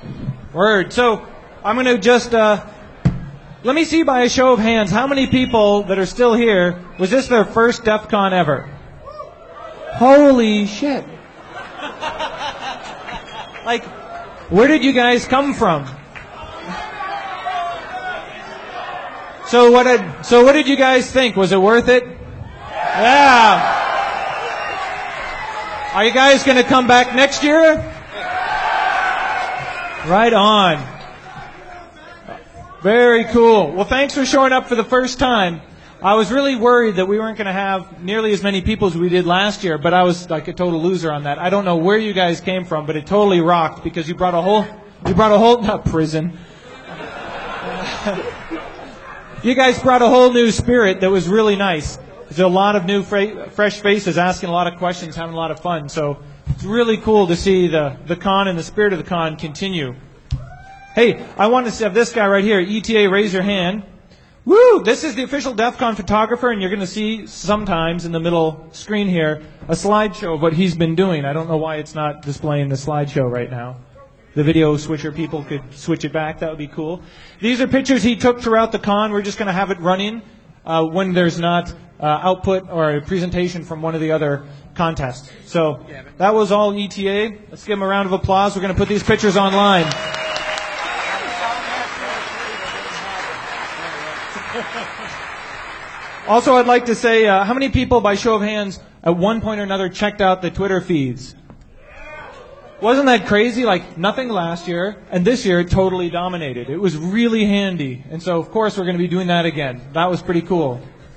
Word. So I'm going to just let me see by a show of hands how many people that are still here was this their first DEF CON ever? Holy shit! Like, where did you guys come from? So what did you guys think? Was it worth it? Yeah. Are you guys going to come back next year? Right on. Very cool. Well, thanks for showing up for the first time. I was really worried that we weren't going to have nearly as many people as we did last year, but I was like a total loser on that. I don't know where you guys came from, but it totally rocked because you brought a whole not prison. You guys brought a whole new spirit that was really nice. There's a lot of new fresh faces asking a lot of questions, having a lot of fun. So it's really cool to see the con and the spirit of the con continue. Hey, I want to have this guy right here, ETA, raise your hand. Woo! This is the official DEF CON photographer, and you're going to see sometimes in the middle screen here a slideshow of what he's been doing. I don't know why it's not displaying the slideshow right now. The video switcher people could switch it back. That would be cool. These are pictures he took throughout the con. We're just going to have it running when there's not output or a presentation from one of the other contests. So that was all ETA. Let's give him a round of applause. We're going to put these pictures online. Also, I'd like to say, how many people, by show of hands, at one point or another checked out the Twitter feeds? Wasn't that crazy? Like, nothing last year, and this year it totally dominated. It was really handy. And so, of course, we're going to be doing that again. That was pretty cool.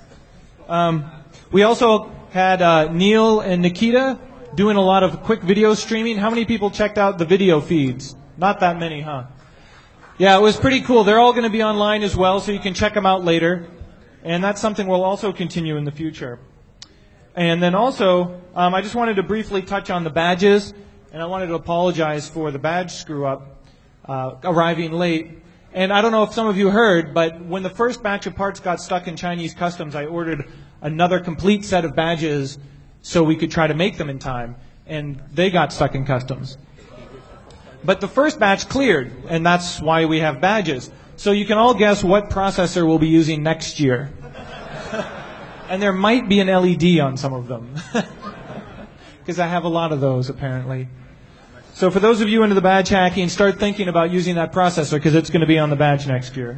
We also had Neil and Nikita doing a lot of quick video streaming. How many people checked out the video feeds? Not that many, huh? Yeah, it was pretty cool. They're all going to be online as well, so you can check them out later. And that's something we'll also continue in the future. And then also, I just wanted to briefly touch on the badges, and I wanted to apologize for the badge screw-up, arriving late. And I don't know if some of you heard, but when the first batch of parts got stuck in Chinese customs, I ordered another complete set of badges so we could try to make them in time, and they got stuck in customs. But the first batch cleared, and that's why we have badges. So you can all guess what processor we'll be using next year. And there might be an LED on some of them. Because I have a lot of those, apparently. So for those of you into the badge hacking, start thinking about using that processor, because it's going to be on the badge next year.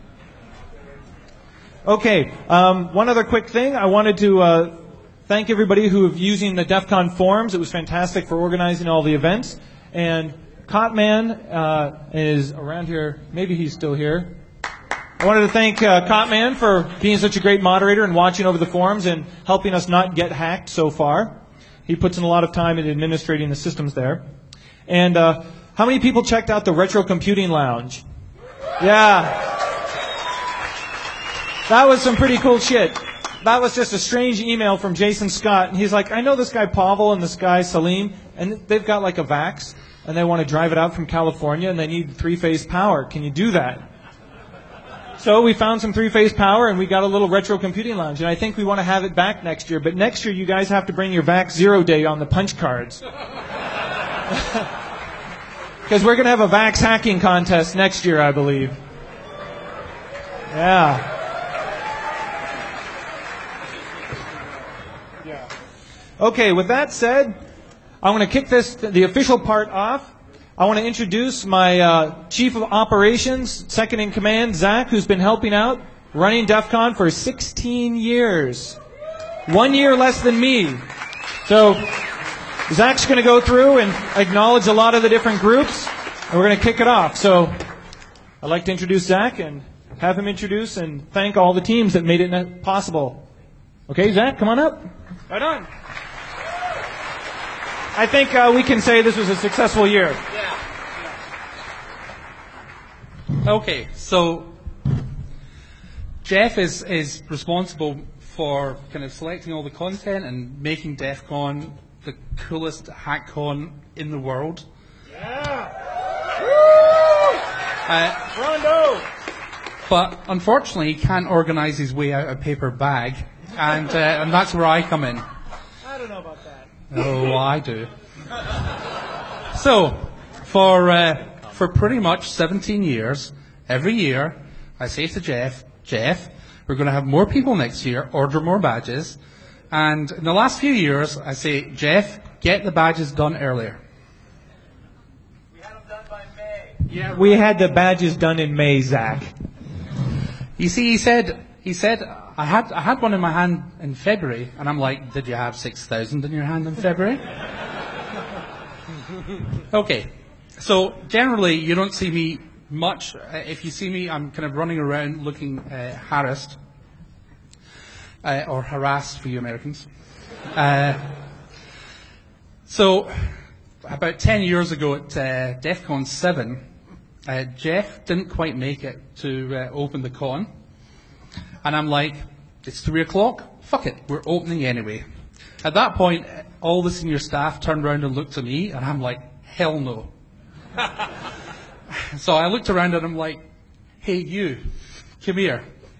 Okay, one other quick thing. I wanted to thank everybody who is using the DEF CON forums. It was fantastic for organizing all the events. And Cotman is around here. Maybe he's still here. I wanted to thank Cotman for being such a great moderator and watching over the forums and helping us not get hacked so far. He puts in a lot of time in administrating the systems there. And how many people checked out the Retro Computing Lounge? Yeah. That was some pretty cool shit. That was just a strange email from Jason Scott. And he's like, I know this guy Pavel and this guy Salim, and they've got like a VAX. And they want to drive it out from California, and they need three-phase power. Can you do that? So we found some three-phase power, and we got a little Retro Computing Lounge. And I think we want to have it back next year. But next year, you guys have to bring your VAX 0 day on the punch cards. Because we're going to have a VAX hacking contest next year, I believe. Yeah. Okay, with that said, I want to kick the official part off. I want to introduce my Chief of Operations, Second in Command, Zach, who's been helping out, running DEF CON for 16 years. 1 year less than me. So Zach's going to go through and acknowledge a lot of the different groups, and we're going to kick it off. So I'd like to introduce Zach and have him introduce and thank all the teams that made it possible. Okay, Zach, come on up. Right on. I think we can say this was a successful year. Yeah. Okay, so Jeff is responsible for kind of selecting all the content and making DEF CON the coolest hack con in the world. Yeah. Rondo. But unfortunately, he can't organize his way out of a paper bag, and that's where I come in. I don't know about that. Oh, I do. So, for for pretty much 17 years, every year, I say to Jeff, we're going to have more people next year, order more badges. And in the last few years, I say, Jeff, get the badges done earlier. We had them done by May. Yeah, we had the badges done in May, Zach. You see, he said, I had one in my hand in February, and I'm like, did you have 6,000 in your hand in February? Okay, so generally you don't see me much. If you see me, I'm kind of running around looking harassed, or harassed for you Americans. So about 10 years ago at DEF CON 7, Jeff didn't quite make it to open the con. And I'm like, it's 3 o'clock, fuck it, we're opening anyway. At that point, all the senior staff turned around and looked at me, and I'm like, hell no. So I looked around and I'm like, hey you, come here.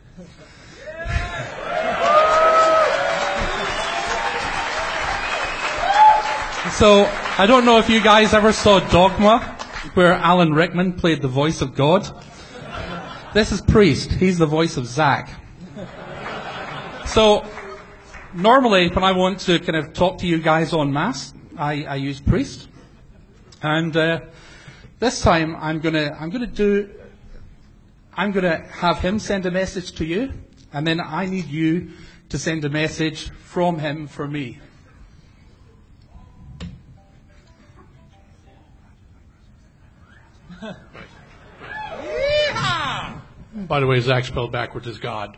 So, I don't know if you guys ever saw Dogma, where Alan Rickman played the voice of God. This is Priest, he's the voice of Zach. So, normally when I want to kind of talk to you guys en masse, I use Priest. And this time I'm gonna have him send a message to you, and then I need you to send a message from him for me. By the way, Zach spelled backwards is God.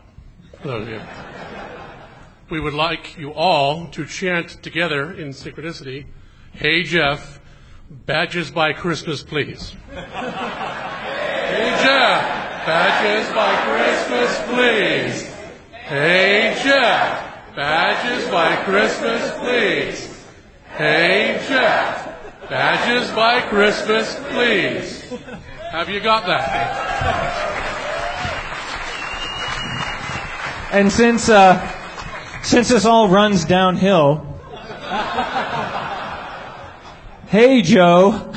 We would like you all to chant together in synchronicity, hey Jeff, badges by Christmas please. Hey Jeff, badges by Christmas please. Hey Jeff, badges by Christmas please. Hey Jeff, badges by Christmas please. Have you got that? And since this all runs downhill, hey Joe.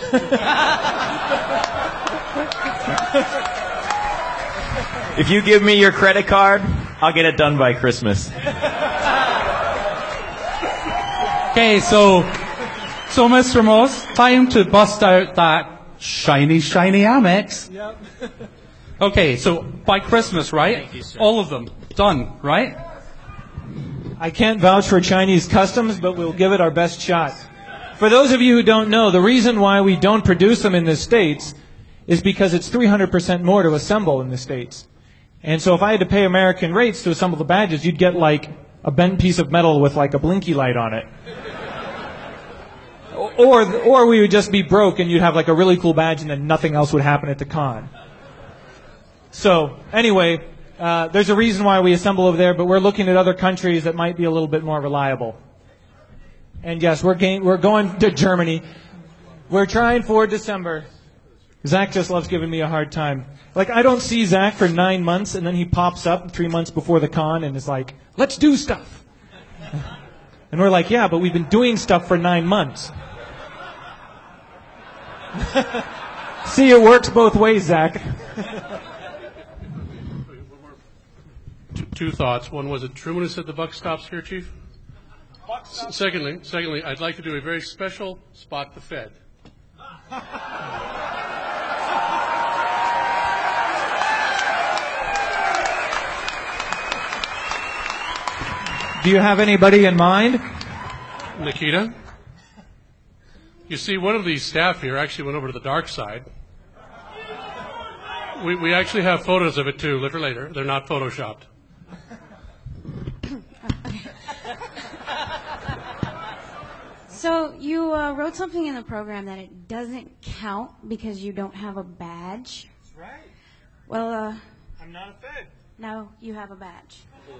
If you give me your credit card, I'll get it done by Christmas. Okay, so Mr. Moss, time to bust out that shiny Amex. Yep. Okay, so by Christmas, right? You, all of them done, right? I can't vouch for Chinese customs, but we'll give it our best shot. For those of you who don't know, the reason why we don't produce them in the States is because it's 300% more to assemble in the States. And so if I had to pay American rates to assemble the badges, you'd get like a bent piece of metal with like a blinky light on it. Or we would just be broke and you'd have like a really cool badge and then nothing else would happen at the con. So anyway, there's a reason why we assemble over there, but we're looking at other countries that might be a little bit more reliable. And yes, we're going to Germany. We're trying for December. Zach just loves giving me a hard time. Like, I don't see Zach for 9 months, and then he pops up 3 months before the con and is like, let's do stuff. And we're like, yeah, but we've been doing stuff for 9 months. See, it works both ways, Zach. Two thoughts. One, was it Truman who said the buck stops here, Chief? Secondly, I'd like to do a very special Spot the Fed. Do you have anybody in mind? Nikita? You see, one of these staff here actually went over to the dark side. We actually have photos of it, too, later. They're not photoshopped. So you wrote something in the program that it doesn't count because you don't have a badge. That's right. Well, I'm not a Fed. no, you have a badge.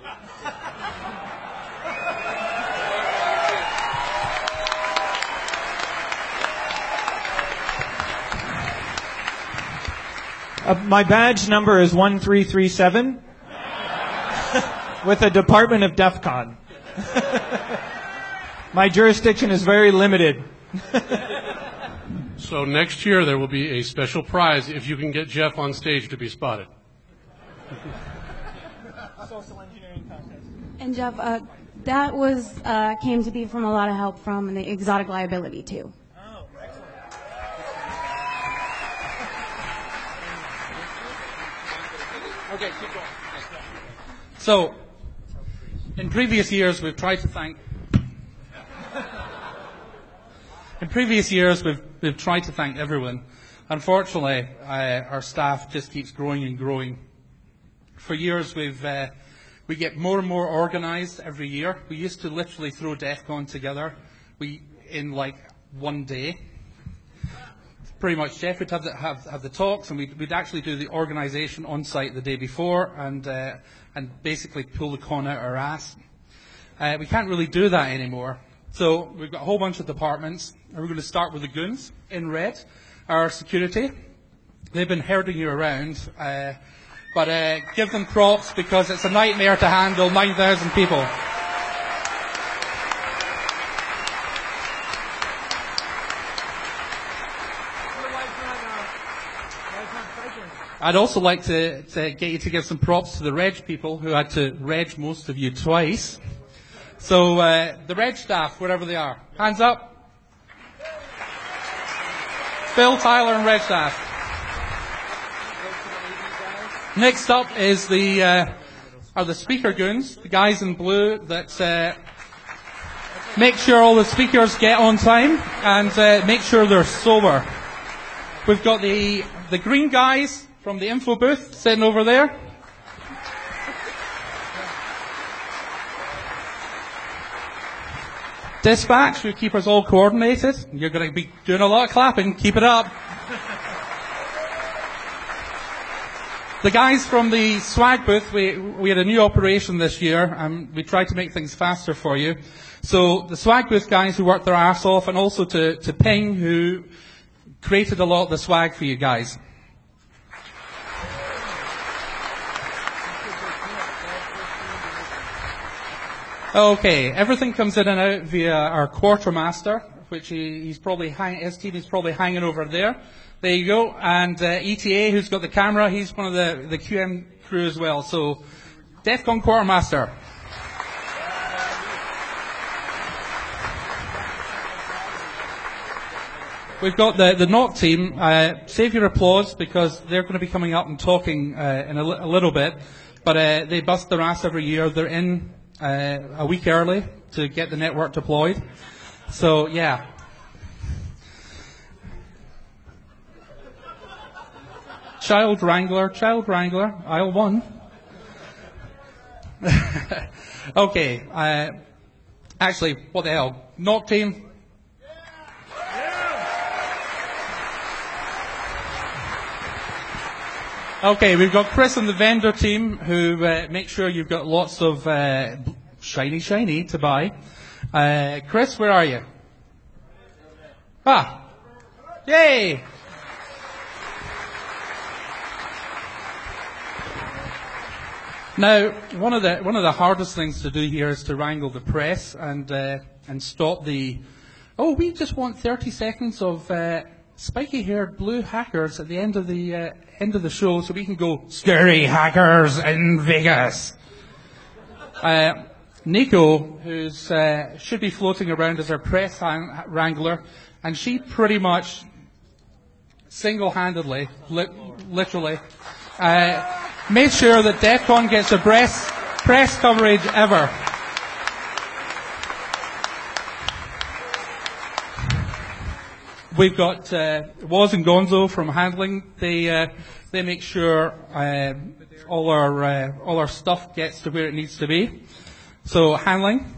My badge number is 1337 with the Department of DEF CON. My jurisdiction is very limited. So next year there will be a special prize if you can get Jeff on stage to be spotted. Social engineering contest. And Jeff, that was came to be from a lot of help from the exotic liability too. Oh, excellent. Okay, keep going. So, in previous years, we've tried to thank. We've tried to thank everyone. Unfortunately, our staff just keeps growing and growing. For years, we get more and more organised every year. We used to literally throw DEF CON together in like one day. Pretty much, Jeff would have the talks, and we'd actually do the organisation on site the day before, and basically pull the con out our ass. We can't really do that anymore. So we've got a whole bunch of departments, and we're going to start with the goons in red, our security. They've been herding you around, but give them props because it's a nightmare to handle 9,000 people. I'd also like to get you to give some props to the reg people who had to reg most of you twice. So the reg staff, wherever they are, hands up. Phil, Tyler, and reg staff. Next up is the speaker goons, the guys in blue that make sure all the speakers get on time and make sure they're sober. We've got the green guys from the info booth sitting over there. Dispatch, who keep us all coordinated. You're going to be doing a lot of clapping. Keep it up. The guys from the swag booth, we had a new operation this year, and we tried to make things faster for you. So the swag booth guys who worked their arse off, and also to Ping, who created a lot of the swag for you guys. Okay, everything comes in and out via our quartermaster, which his team is probably hanging over there. There you go. And ETA, who's got the camera, he's one of the QM crew as well. So, DEF CON quartermaster. We've got the NOC team. Save your applause because they're going to be coming up and talking in a little bit. But they bust their ass every year. They're in a week early to get the network deployed. So, yeah. Child Wrangler, aisle 1. Okay, actually, what the hell? NOC team. Okay, we've got Chris and the vendor team who make sure you've got lots of shiny to buy. Chris, where are you? Ah, yay! Now, one of the hardest things to do here is to wrangle the press and stop the. Oh, we just want 30 seconds of spiky-haired blue hackers at the end of the show, so we can go scary hackers in Vegas. Nico, who's should be floating around as our press wrangler, and she pretty much single-handedly, literally, made sure that DEF CON gets the best press coverage ever. We've got Woz and Gonzo from handling. They make sure all our stuff gets to where it needs to be. So handling.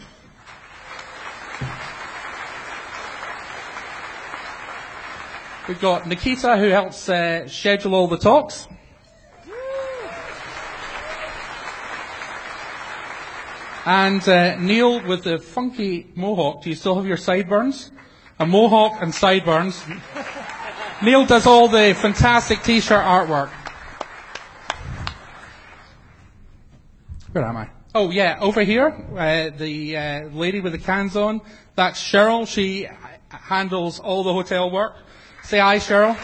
We've got Nikita, who helps schedule all the talks. And Neil with the funky mohawk. Do you still have your sideburns? A mohawk and sideburns. Neil does all the fantastic t-shirt artwork. Where am I? Oh yeah, over here, the lady with the cans on. That's Cheryl. She handles all the hotel work. Say aye, Cheryl.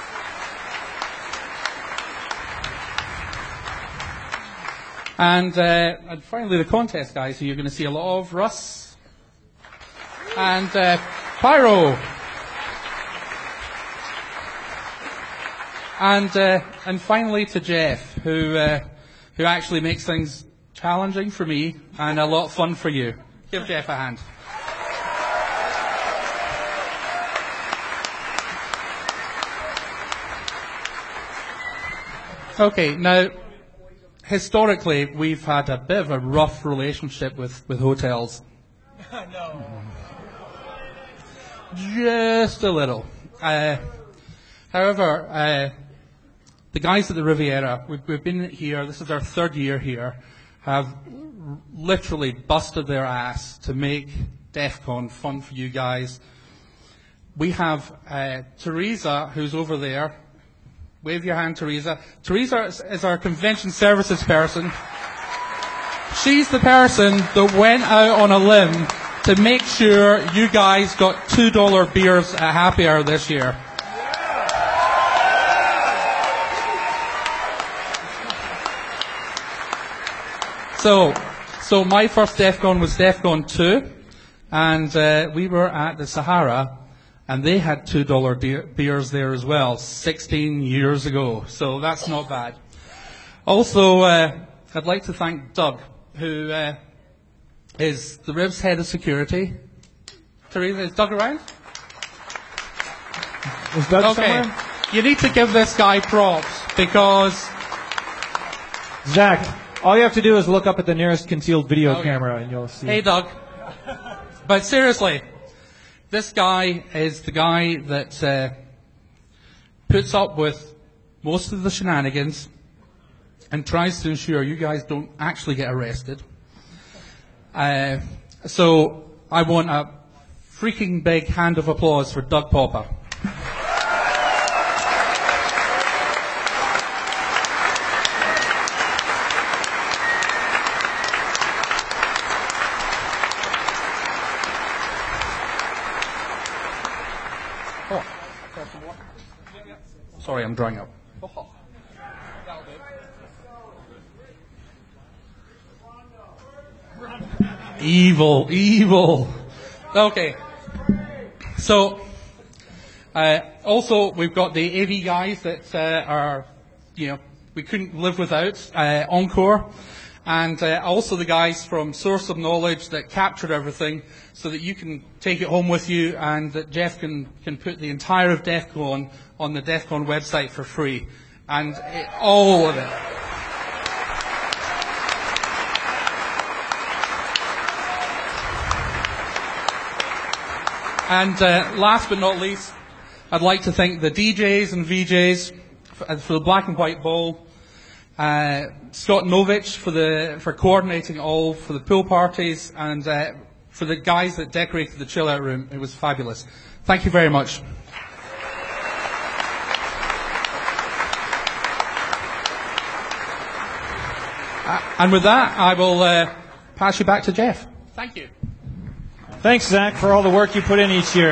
And finally, the contest guys, who you're going to see a lot of. Russ. And Pyro. And finally to Jeff, who actually makes things challenging for me and a lot of fun for you. Give Jeff a hand. Okay, now, historically, we've had a bit of a rough relationship with hotels. No. Just a little. However, the guys at the Riviera, we've been here, this is our third year here, have literally busted their ass to make DEF CON fun for you guys. We have Teresa, who's over there. Wave your hand, Teresa. Teresa is our convention services person. She's the person that went out on a limb to make sure you guys got $2 beers at Happy Hour this year. So my first DEF CON was DEF CON 2, and we were at the Sahara, and they had $2 beers there as well, 16 years ago. So that's not bad. Also, I'd like to thank Doug, who is the Ribs head of security. Teresa, is Doug around? Is Doug Okay. somewhere? You need to give this guy props, because... Zach, all you have to do is look up at the nearest concealed video Okay. camera and you'll see. Hey, Doug. But seriously, this guy is the guy that puts up with most of the shenanigans and tries to ensure you guys don't actually get arrested. So I want a freaking big hand of applause for Doug Popper. Sorry, I'm drying up. Evil. Okay. So, also we've got the AV guys that are, we couldn't live without, Encore. And also the guys from Source of Knowledge that captured everything so that you can take it home with you, and that Jeff can put the entire of DEF CON on the DEF CON website for free. And all of it. And last but not least, I'd like to thank the DJs and VJs for the Black and White Ball, Scott Novich for coordinating all for the pool parties, and for the guys that decorated the chill out room. It was fabulous. Thank you very much. And with that, I will pass you back to Jeff. Thank you. Thanks, Zach, for all the work you put in each year.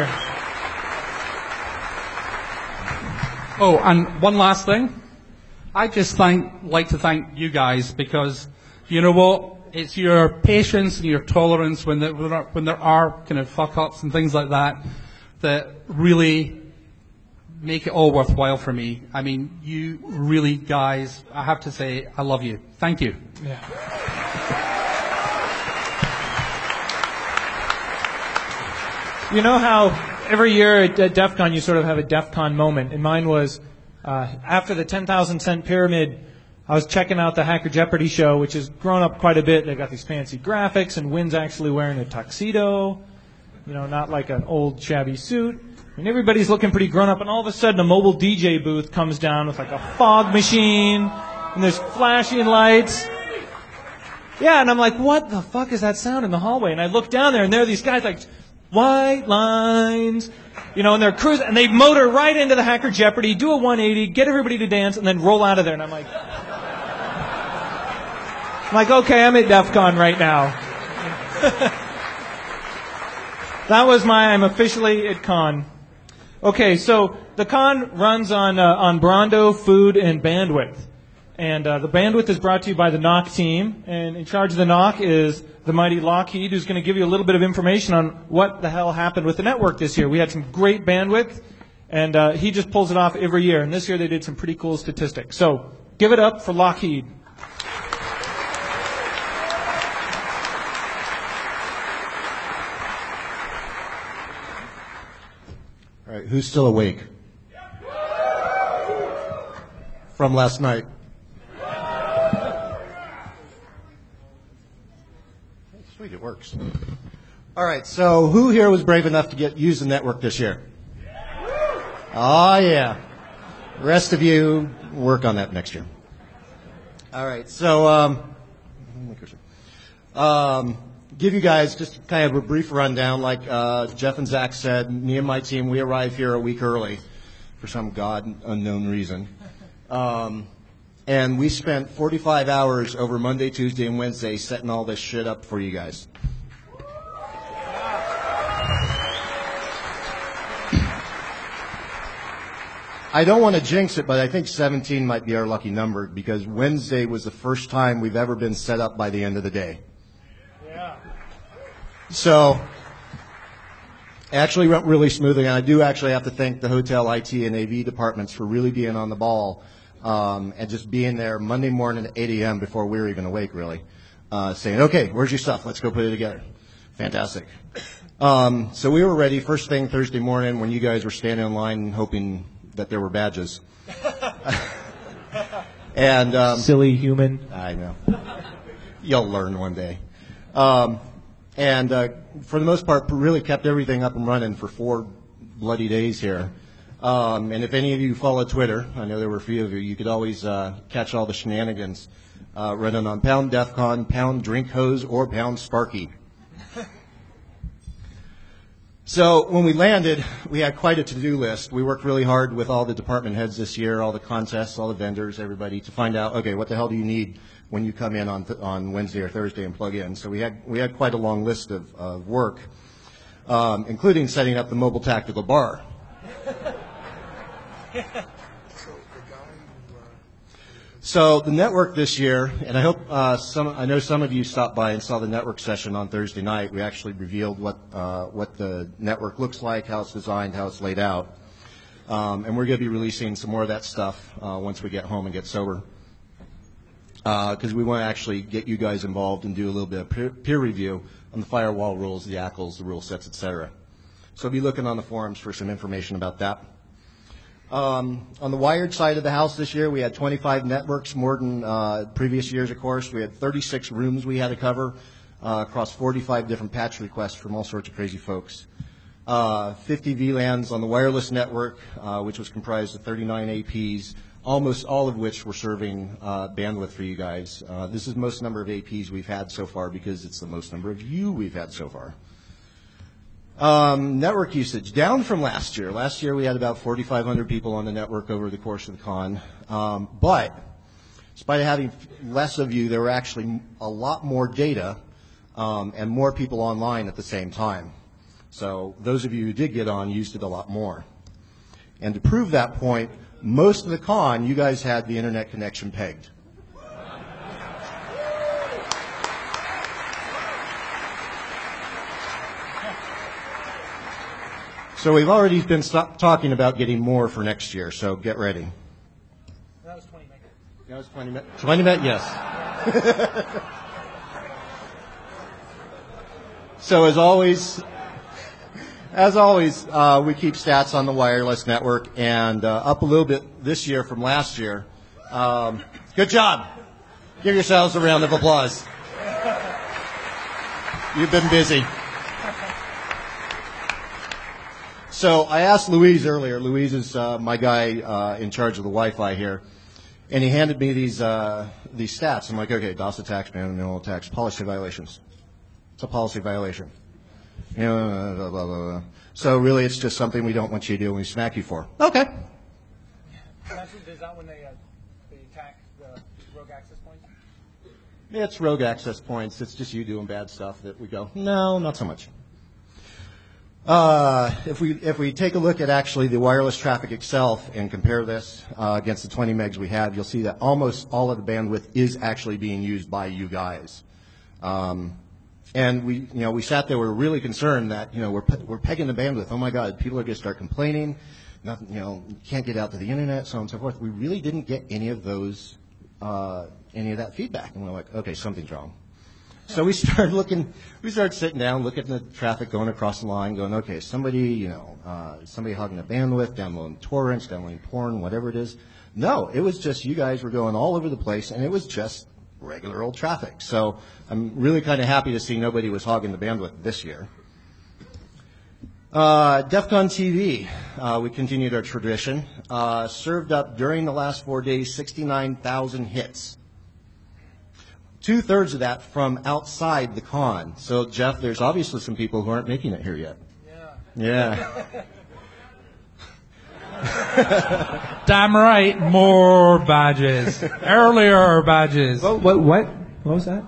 Oh, and one last thing. I just like to thank you guys, because you know what? It's your patience and your tolerance when there are kind of fuck ups and things like that that really make it all worthwhile for me. I mean, you really guys, I have to say, I love you. Thank you. Yeah. You know how every year at DEF CON you sort of have a DEF CON moment, and mine was after the 10,000 cent pyramid. I was checking out the Hacker Jeopardy show, which has grown up quite a bit. They've got these fancy graphics, and Wynn's actually wearing a tuxedo, not like an old shabby suit. And everybody's looking pretty grown up, and all of a sudden a mobile DJ booth comes down with like a fog machine, and there's flashing lights. Yeah, and I'm like, what the fuck is that sound in the hallway? And I look down there, and there are these guys like, white lines, and they're cruising, and they motor right into the Hacker Jeopardy, do a 180, get everybody to dance, and then roll out of there. And I'm like, okay, I'm at DEF CON right now. That was I'm officially at con. Okay, so the con runs on Brondo, food, and bandwidth. And the bandwidth is brought to you by the NOC team. And in charge of the NOC is the mighty Lockheed, who's going to give you a little bit of information on what the hell happened with the network this year. We had some great bandwidth, and he just pulls it off every year. And this year they did some pretty cool statistics. So give it up for Lockheed. All right, who's still awake? From last night. Sweet, it works. All right, so who here was brave enough to use the network this year? Oh, yeah. The rest of you work on that next year. All right, so give you guys just kind of a brief rundown. Like Jeff and Zach said, me and my team, we arrived here a week early for some god unknown reason. And we spent 45 hours over Monday, Tuesday, and Wednesday setting all this shit up for you guys. I don't want to jinx it, but I think 17 might be our lucky number because Wednesday was the first time we've ever been set up by the end of the day. So, it actually went really smoothly, and I do actually have to thank the hotel IT and AV departments for really being on the ball and just being there Monday morning at 8 a.m. before we were even awake, really, saying, okay, where's your stuff? Let's go put it together. Fantastic. So we were ready first thing Thursday morning when you guys were standing in line hoping that there were badges. And Silly human. I know. You'll learn one day. And for the most part, really kept everything up and running for 4 bloody days here. And if any of you follow Twitter, I know there were a few of you, you could always catch all the shenanigans running on Pound DEFCON, Pound Drink Hose, or Pound Sparky. So when we landed, we had quite a to-do list. We worked really hard with all the department heads this year, all the contests, all the vendors, everybody, to find out, okay, what the hell do you need when you come in on Wednesday or Thursday and plug in. So we had quite a long list of work, including setting up the mobile tactical bar. So the network this year, and I hope I know some of you stopped by and saw the network session on Thursday night. We actually revealed what the network looks like, how it's designed, how it's laid out, and we're going to be releasing some more of that stuff once we get home and get sober. Because we want to actually get you guys involved and do a little bit of peer review on the firewall rules, the ACLs, the rule sets, etc. So be looking on the forums for some information about that. On the wired side of the house this year, we had 25 networks, more than previous years, of course. We had 36 rooms we had to cover across 45 different patch requests from all sorts of crazy folks. 50 VLANs on the wireless network, which was comprised of 39 APs, almost all of which were serving bandwidth for you guys. This is the most number of APs we've had so far because it's the most number of you we've had so far. Network usage, down from last year. Last year we had about 4,500 people on the network over the course of the con. But despite having less of you, there were actually a lot more data and more people online at the same time. So those of you who did get on used it a lot more. And to prove that point, most of the con, you guys had the internet connection pegged. So we've already been talking about getting more for next year, so get ready. That was 20 meg. That was 20 meg. 20 meg, yes. So as always, we keep stats on the wireless network and up a little bit this year from last year. Good job. Give yourselves a round of applause. You've been busy. So I asked Louise earlier. Louise is my guy in charge of the Wi-Fi here, and he handed me these stats. I'm like, okay, DOS attacks, manual attacks, policy violations. It's a policy violation. Blah, blah, blah, blah. So really, it's just something we don't want you to do and we smack you for. Okay. Is that when they attack the rogue access points? It's rogue access points. It's just you doing bad stuff that we go, no, not so much. If we take a look at actually the wireless traffic itself and compare this against the 20 megs we have, you'll see that almost all of the bandwidth is actually being used by you guys. And we sat there, we were really concerned that, we're pegging the bandwidth. Oh my God, people are going to start complaining. Nothing, you can't get out to the internet, so on and so forth. We really didn't get any of that feedback. And we're like, okay, something's wrong. So we started sitting down, looking at the traffic going across the line, going, okay, somebody hogging the bandwidth, downloading torrents, downloading porn, whatever it is. No, it was just you guys were going all over the place, and it was just regular old traffic. So I'm really kind of happy to see nobody was hogging the bandwidth this year. DEF CON TV, we continued our tradition, served up during the last 4 days 69,000 hits. 2/3 of that from outside the con. So, Jeff, there's obviously some people who aren't making it here yet. Yeah. Damn right, more badges. Earlier badges. What was that?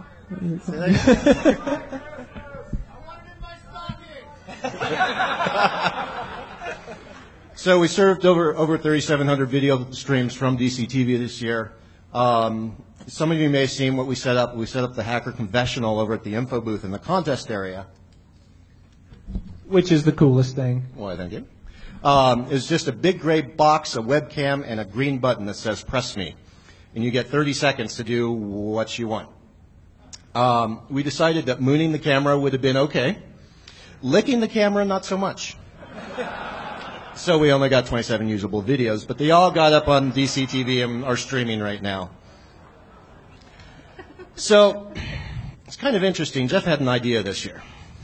So we served over 3,700 video streams from DCTV this year. Some of you may have seen what we set up. We set up the Hacker Confessional over at the info booth in the contest area. Which is the coolest thing. Why, thank you. It's just a big gray box, a webcam, and a green button that says press me. And you get 30 seconds to do what you want. We decided that mooning the camera would have been okay. Licking the camera, not so much. So we only got 27 usable videos, but they all got up on DCTV and are streaming right now. So it's kind of interesting. Jeff had an idea this year.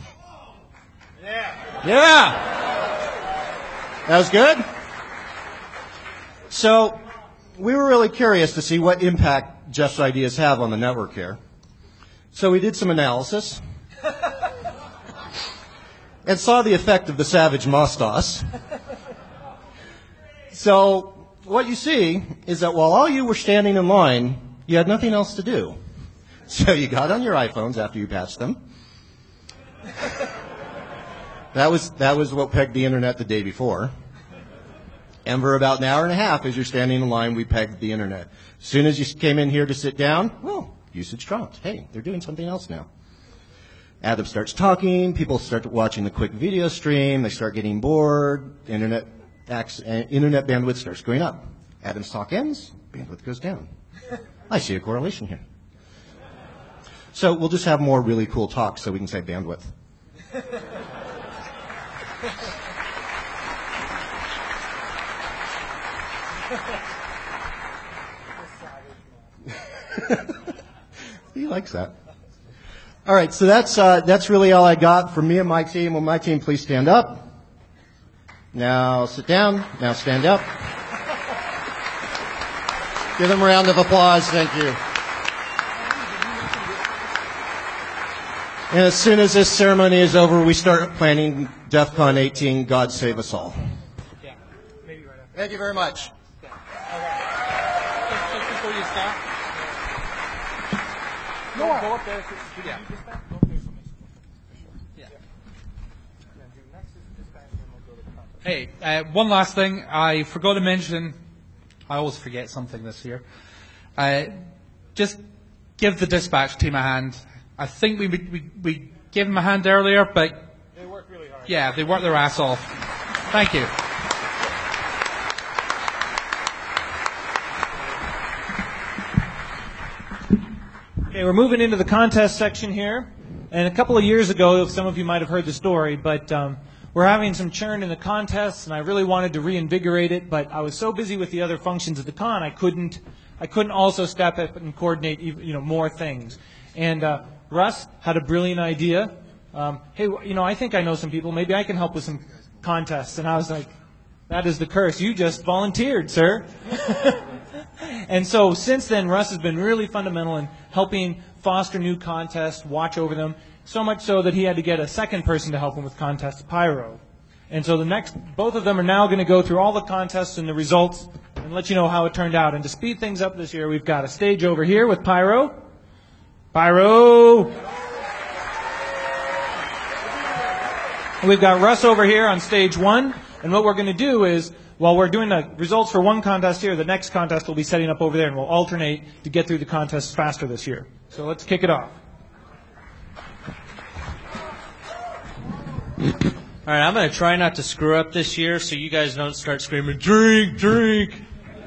Yeah. That was good? So we were really curious to see what impact Jeff's ideas have on the network here. So we did some analysis and saw the effect of the Savage Mostas. So what you see is that while all you were standing in line, you had nothing else to do. So you got on your iPhones after you patched them. That was what pegged the internet the day before. And for about an hour and a half, as you're standing in line, we pegged the internet. As soon as you came in here to sit down, well, usage dropped. Hey, they're doing something else now. Adam starts talking. People start watching the quick video stream. They start getting bored. Internet bandwidth starts going up. Adam's talk ends. Bandwidth goes down. I see a correlation here. So we'll just have more really cool talks so we can say bandwidth. He likes that. All right, so that's really all I got from me and my team. Will my team please stand up? Now sit down. Now stand up. Give them a round of applause. Thank you. And as soon as this ceremony is over, we start planning DEF CON 18, God Save Us All. Yeah, maybe right after. Thank you very much. Yeah. Okay. Just before you start. No, go up there. Yeah. Yeah. Hey, one last thing. I forgot to mention, I always forget something this year. Just give the dispatch team a hand. I think we gave them a hand earlier, but they worked really hard. Yeah, they worked their ass off. Thank you. Okay, we're moving into the contest section here. And a couple of years ago, some of you might have heard the story, but we're having some churn in the contests, and I really wanted to reinvigorate it, but I was so busy with the other functions of the con, I couldn't also step up and coordinate more things. And Russ had a brilliant idea. Hey, I think I know some people. Maybe I can help with some contests. And I was like, that is the curse. You just volunteered, sir. And so since then, Russ has been really fundamental in helping foster new contests, watch over them, so much so that he had to get a second person to help him with contests, Pyro. And so both of them are now going to go through all the contests and the results and let you know how it turned out. And to speed things up this year, we've got a stage over here with Pyro. Pyro! We've got Russ over here on stage 1, and what we're going to do is, while we're doing the results for one contest here, the next contest will be setting up over there, and we'll alternate to get through the contests faster this year. So let's kick it off. All right, I'm going to try not to screw up this year so you guys don't start screaming, drink, drink.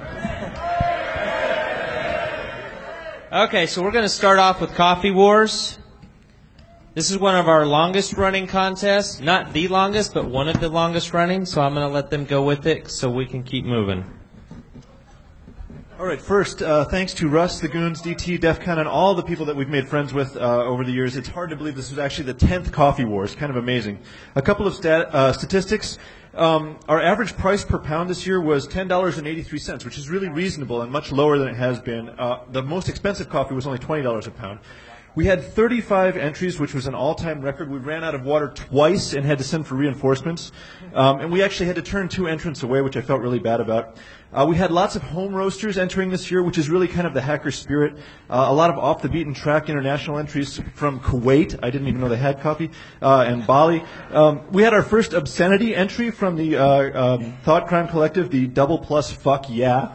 Okay, so we're going to start off with Coffee Wars. This is one of our longest running contests. Not the longest, but one of the longest running, so I'm going to let them go with it so we can keep moving. All right, first, thanks to Russ, the Goons, DT, DEF CON, and all the people that we've made friends with over the years. It's hard to believe this was actually the 10th Coffee Wars. Kind of amazing. A couple of statistics. Our average price per pound this year was $10.83, which is really reasonable and much lower than it has been. The most expensive coffee was only $20 a pound. We had 35 entries, which was an all-time record. We ran out of water twice and had to send for reinforcements. And we actually had to turn 2 entrants away, which I felt really bad about. We had lots of home roasters entering this year, which is really kind of the hacker spirit. A lot of off-the-beaten-track international entries from Kuwait. I didn't even know they had coffee. And Bali. We had our first obscenity entry from the Thought Crime Collective, the double plus fuck yeah.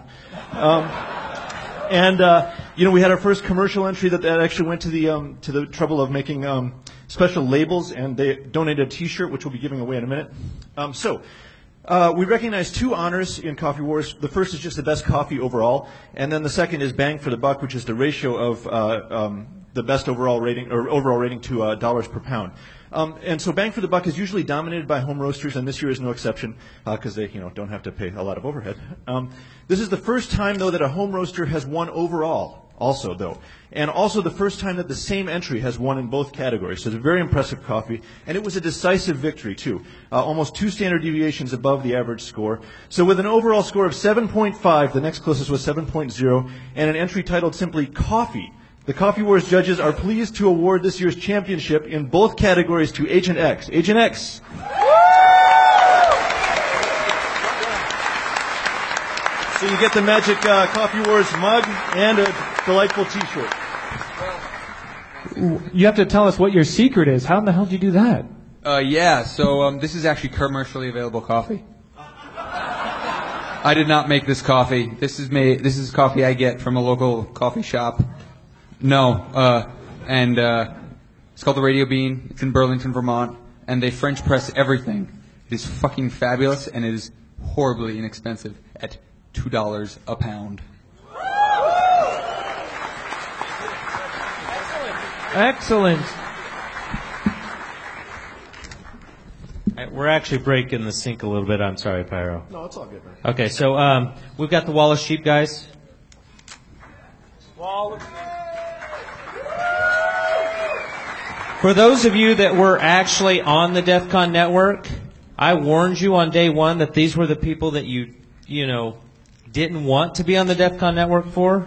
We had our first commercial entry that actually went to the trouble of making special labels, and they donated a T-shirt, which we'll be giving away in a minute. We recognize 2 honors in Coffee Wars. The first is just the best coffee overall, and then the second is bang for the buck, which is the ratio of the best overall rating to dollars per pound. And so bang for the buck is usually dominated by home roasters, and this year is no exception because they don't have to pay a lot of overhead. This is the first time, though, that a home roaster has won overall. Also, though, and also the first time that the same entry has won in both categories. So it's a very impressive coffee, and it was a decisive victory too, almost 2 standard deviations above the average score. So with an overall score of 7.5, the next closest was 7.0, and an entry titled simply Coffee. The Coffee Wars judges are pleased to award this year's championship in both categories to Agent X. Agent X. So you get the magic Coffee Wars mug and a delightful T-shirt. You have to tell us what your secret is. How in the hell did you do that? So this is actually commercially available coffee. I did not make this coffee. This is coffee I get from a local coffee shop. And it's called the Radio Bean. It's in Burlington, Vermont, and they French press everything. It is fucking fabulous, and it is horribly inexpensive at $2 a pound. Excellent. We're actually breaking the sync a little bit. I'm sorry, Pyro. No, it's all good, man. Okay, so we've got the Wall of Sheep guys. For those of you that were actually on the DEF CON network, I warned you on day 1 that these were the people that you didn't want to be on the DEF CON network for.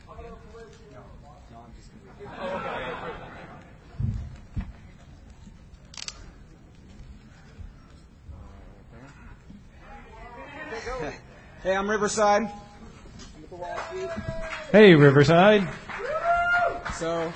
Hey, I'm Riverside. Hey, Riverside. So,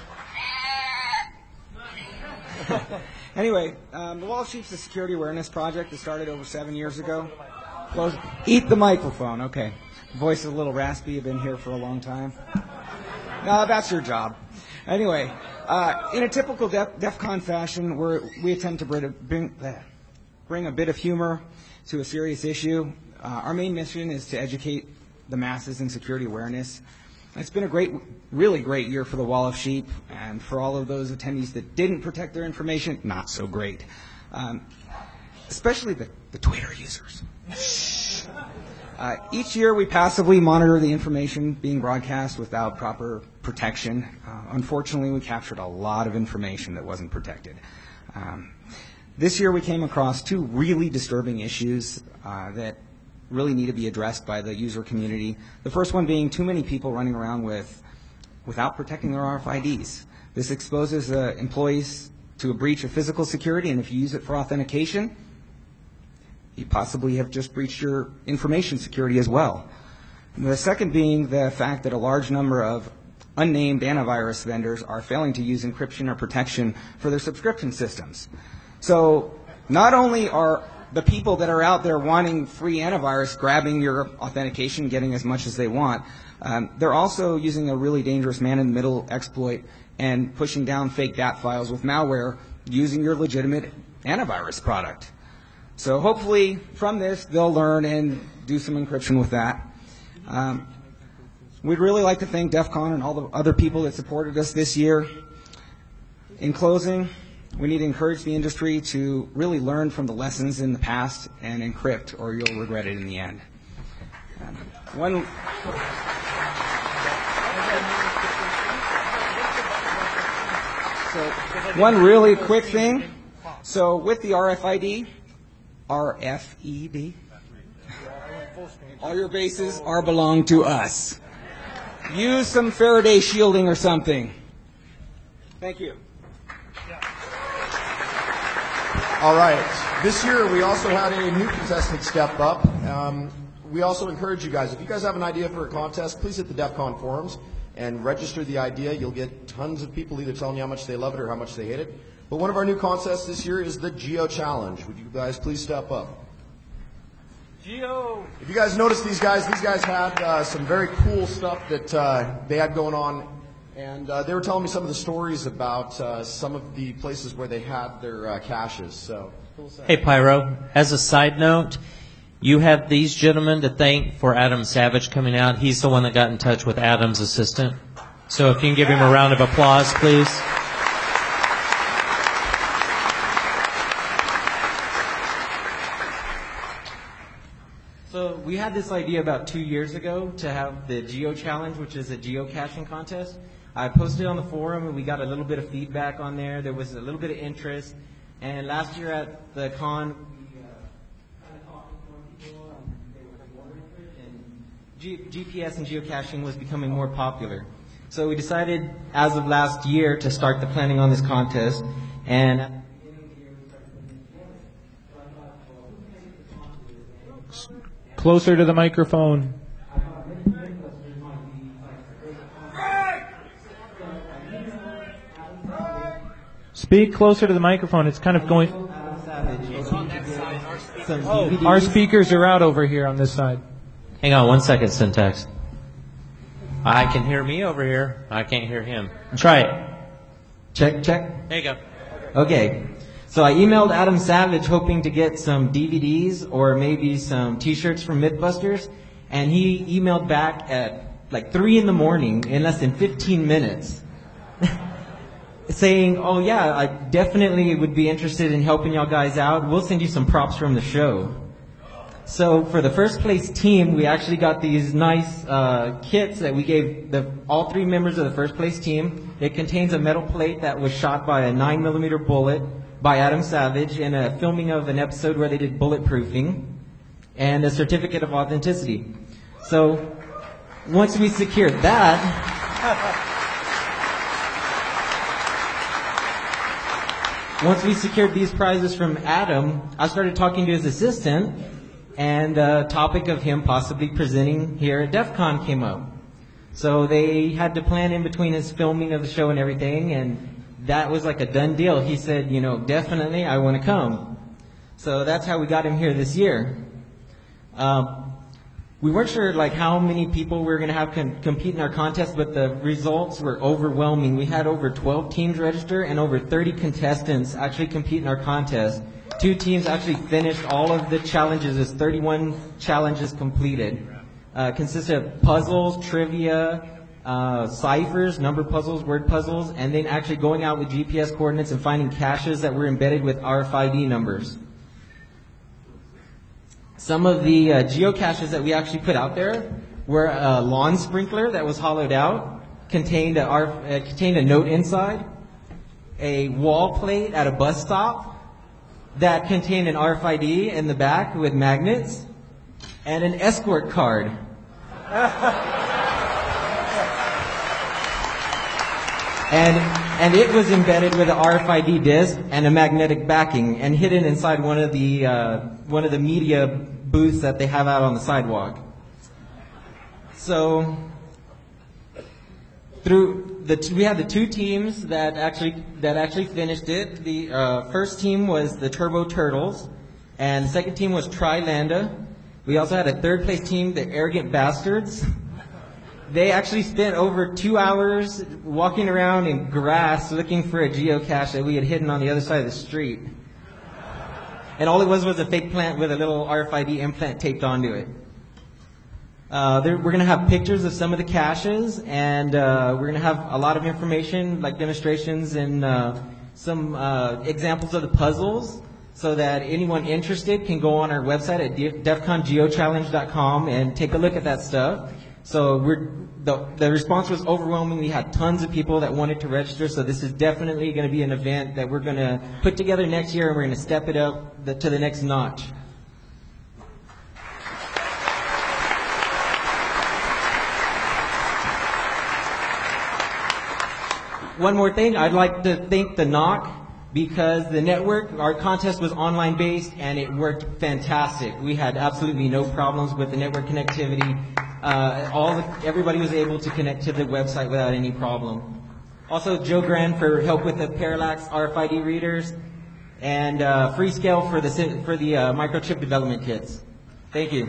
anyway, the Wall of Sheep's a security awareness project that started over 7 years ago. Eat the microphone, okay. Voice is a little raspy. I've been here for a long time. No, that's your job. Anyway, in a typical DEF CON fashion, we attempt to bring a bit of humor to a serious issue. Our main mission is to educate the masses in security awareness. It's been a really great year for the Wall of Sheep, and for all of those attendees that didn't protect their information, not so great. Especially the Twitter users. Each year we passively monitor the information being broadcast without proper protection. Unfortunately, we captured a lot of information that wasn't protected. This year we came across 2 really disturbing issues that really need to be addressed by the user community. The first one being too many people running around without protecting their RFIDs. This exposes employees to a breach of physical security, and if you use it for authentication, you possibly have just breached your information security as well. And the second being the fact that a large number of unnamed antivirus vendors are failing to use encryption or protection for their subscription systems. So not only are the people that are out there wanting free antivirus grabbing your authentication, getting as much as they want, they're also using a really dangerous man-in-the-middle exploit and pushing down fake DAT files with malware using your legitimate antivirus product. So hopefully from this they'll learn and do some encryption with that. We'd really like to thank DEF CON and all the other people that supported us this year. In closing, we need to encourage the industry to really learn from the lessons in the past and encrypt, or you'll regret it in the end. One really quick thing. So with the RFID, RFED, all your bases are belong to us. Use some Faraday shielding or something. Thank you. All right. This year we also had a new contestant step up. We also encourage you guys, if you guys have an idea for a contest, please hit the DEF CON forums and register the idea. You'll get tons of people either telling you how much they love it or how much they hate it. But one of our new contests this year is the Geo Challenge. Would you guys please step up? Geo! If you guys notice these guys had some very cool stuff that they had going on. And they were telling me some of the stories about some of the places where they had their caches. So, hey, Pyro, as a side note, you have these gentlemen to thank for Adam Savage coming out. He's the one that got in touch with Adam's assistant. So if you can give him a round of applause, please. So we had this idea about 2 years ago to have the Geo Challenge, which is a geocaching contest. I posted on the forum, and we got a little bit of feedback on there. There was a little bit of interest. And last year at the con, we kind of talked to more people, and they were more interested, and GPS and geocaching was becoming more popular. So we decided, as of last year, to start the planning on this contest. And at the beginning of the year, we started putting it together. So I thought, well, who can take the sponsor? Closer to the microphone. Speak closer to the microphone. It's kind of going. Our speakers are out over here on this side. Hang on 1 second, Syntax. I can hear me over here. I can't hear him. Try it. Check, check. There you go. Okay. So I emailed Adam Savage hoping to get some DVDs or maybe some T-shirts from Mythbusters, and he emailed back at like 3 in the morning in less than 15 minutes. Saying, oh yeah, I definitely would be interested in helping y'all guys out. We'll send you some props from the show. So for the first place team, we actually got these nice kits that we gave all 3 members of the first place team. It contains a metal plate that was shot by a 9mm bullet by Adam Savage in a filming of an episode where they did bulletproofing, and a certificate of authenticity. So once we secured that... Once we secured these prizes from Adam, I started talking to his assistant, and the topic of him possibly presenting here at DEF CON came up. So they had to plan in between his filming of the show and everything, and that was like a done deal. He said, you know, definitely I want to come. So that's how we got him here this year. We weren't sure like how many people we were going to have compete in our contest, but the results were overwhelming. We had over 12 teams register and over 30 contestants actually compete in our contest. 2 teams actually finished all of the challenges. There's 31 challenges completed. Consisted of puzzles, trivia, ciphers, number puzzles, word puzzles, and then actually going out with GPS coordinates and finding caches that were embedded with RFID numbers. Some of the geocaches that we actually put out there were a lawn sprinkler that was hollowed out, contained a note inside, a wall plate at a bus stop that contained an RFID in the back with magnets, and an escort card. And it was embedded with an RFID disc and a magnetic backing, and hidden inside one of the media booths that they have out on the sidewalk. So we had the two teams that actually finished it. The first team was the Turbo Turtles, and the second team was Trilanda. We also had a third place team, the Arrogant Bastards. They actually spent over 2 hours walking around in grass looking for a geocache that we had hidden on the other side of the street. And all it was a fake plant with a little RFID implant taped onto it. We're going to have pictures of some of the caches, and we're going to have a lot of information like demonstrations and some examples of the puzzles, so that anyone interested can go on our website at defcongeochallenge.com and take a look at that stuff. So the response was overwhelming. We had tons of people that wanted to register, so this is definitely going to be an event that we're going to put together next year, and we're going to step it up to the next notch. One more thing, I'd like to thank the NOC, because the network, our contest was online based and it worked fantastic. We had absolutely no problems with the network connectivity. Everybody was able to connect to the website without any problem. Also, Joe Grand for help with the Parallax RFID readers, and Freescale for the microchip development kits. Thank you.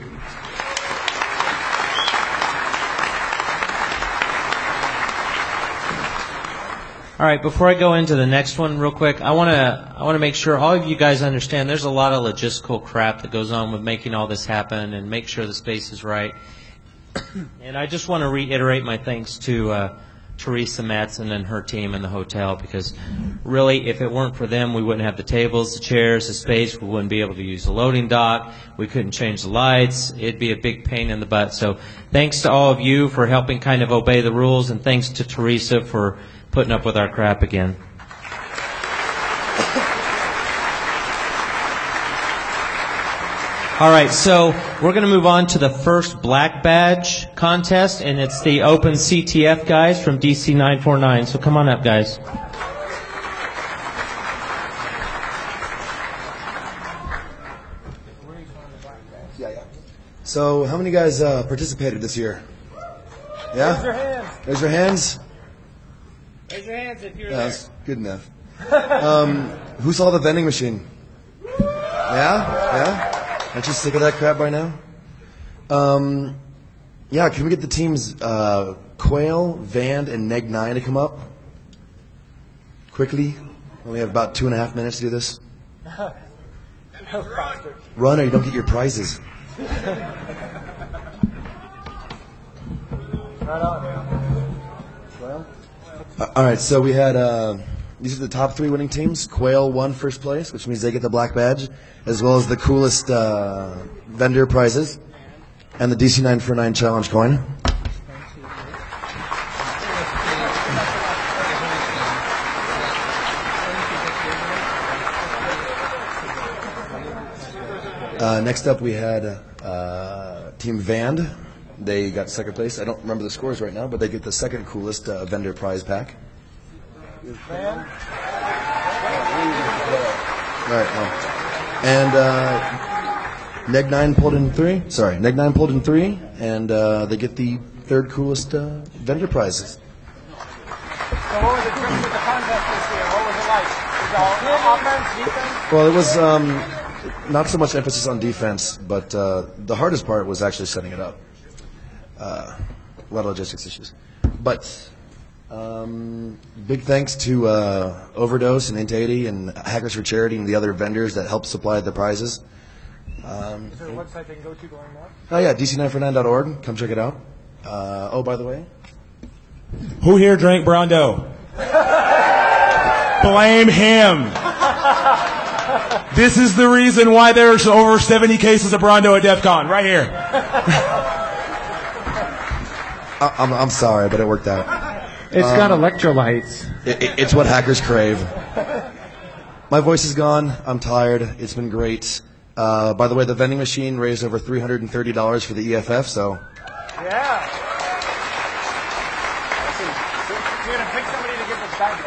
All right, before I go into the next one real quick, I want to make sure all of you guys understand there's a lot of logistical crap that goes on with making all this happen and make sure the space is right. And I just want to reiterate my thanks to Teresa Matson and her team in the hotel, because really, if it weren't for them, we wouldn't have the tables, the chairs, the space. We wouldn't be able to use the loading dock. We couldn't change the lights. It'd be a big pain in the butt. So thanks to all of you for helping kind of obey the rules, and thanks to Teresa for putting up with our crap again. All right, so we're going to move on to the first Black Badge contest, and it's the Open CTF guys from DC 949. So come on up, guys. So, how many guys participated this year? Yeah? Raise your hands. Raise your hands. Raise your hands if you're Yeah, there. that's good enough. Who saw the vending machine? Yeah? Yeah? Aren't you sick of that crap by now? Yeah, can we get the teams Quail, Vand, and Neg9 to come up? Quickly. Only have about 2.5 minutes to do this. Run or you don't get your prizes. Right on, man. All right, so we had these are the top 3 winning teams. Quail won first place, which means they get the black badge, as well as the coolest vendor prizes and the DC 949 challenge coin. Next up, we had Team Vand. They got second place. I don't remember the scores right now, but they get the second coolest vendor prize pack. Right. And Neg9 pulled in 3. Sorry, Neg9 pulled in 3, and they get the third coolest vendor prizes. So what was the trick with the contest this year? What was it like? Was it all offense, defense? Well, it was not so much emphasis on defense, but the hardest part was actually setting it up. A lot of logistics issues. But big thanks to Overdose and Int80 and Hackers for Charity and the other vendors that helped supply the prizes. Is there a website they can go to learn more? Oh, yeah, dc949.org. Come check it out. Oh, by the way. Who here drank Brando? Blame him. This is the reason why there's over 70 cases of Brando at DEF CON, right here. I'm sorry, but it worked out. It's got electrolytes. It's what hackers crave. My voice is gone. I'm tired. It's been great. By the way, the vending machine raised over $330 for the EFF, so. Yeah. You're going to pick somebody to get the badge.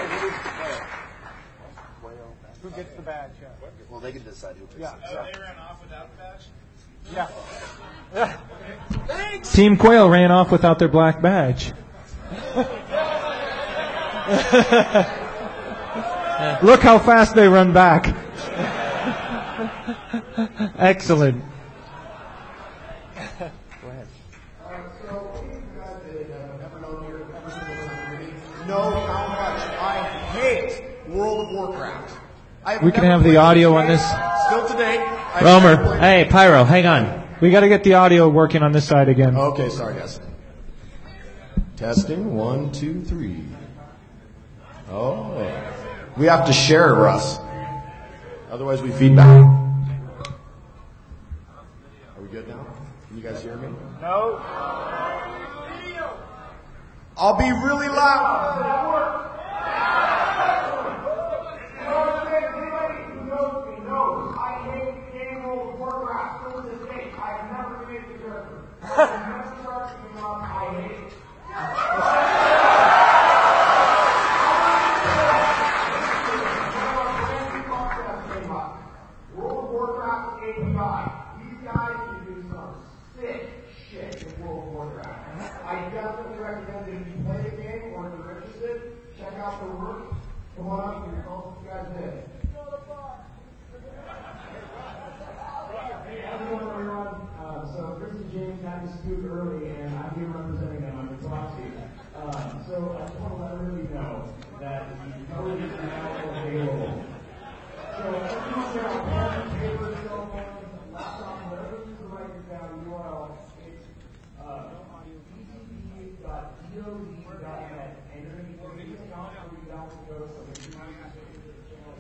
Who gets the badge? Yeah. Well, they can decide who picks it. They ran off without the badge? Yeah. Team Quail ran off without their black badge. Look how fast they run back. Excellent. Know how much I hate World of Warcraft. We can have the audio on this. Still to date. Romer, hey, Pyro, hang on. We got to get the audio working on this side again. Okay, sorry guys. Testing, 1, 2, 3. Oh, we have to share, Russ. Otherwise, we feedback. Are we good now? Can you guys hear me? No. I'll be really loud. World of Warcraft API. These guys can do some sick shit in World of Warcraft. I definitely recommend that if you play the game or if you're interested, check out their work. Come on up and tell us what you guys did. Hey, how's it going, everyone? So Chris and James had to scoot early, and I'm here representing them on the proxy. So I just want to let everybody know that the code is now available. So everyone's got a pen, paper, cell phone, laptop, whatever you can write it down URL. It's btb.dod.net, and you're going to get the account where you down to go. So if you want to use the channel,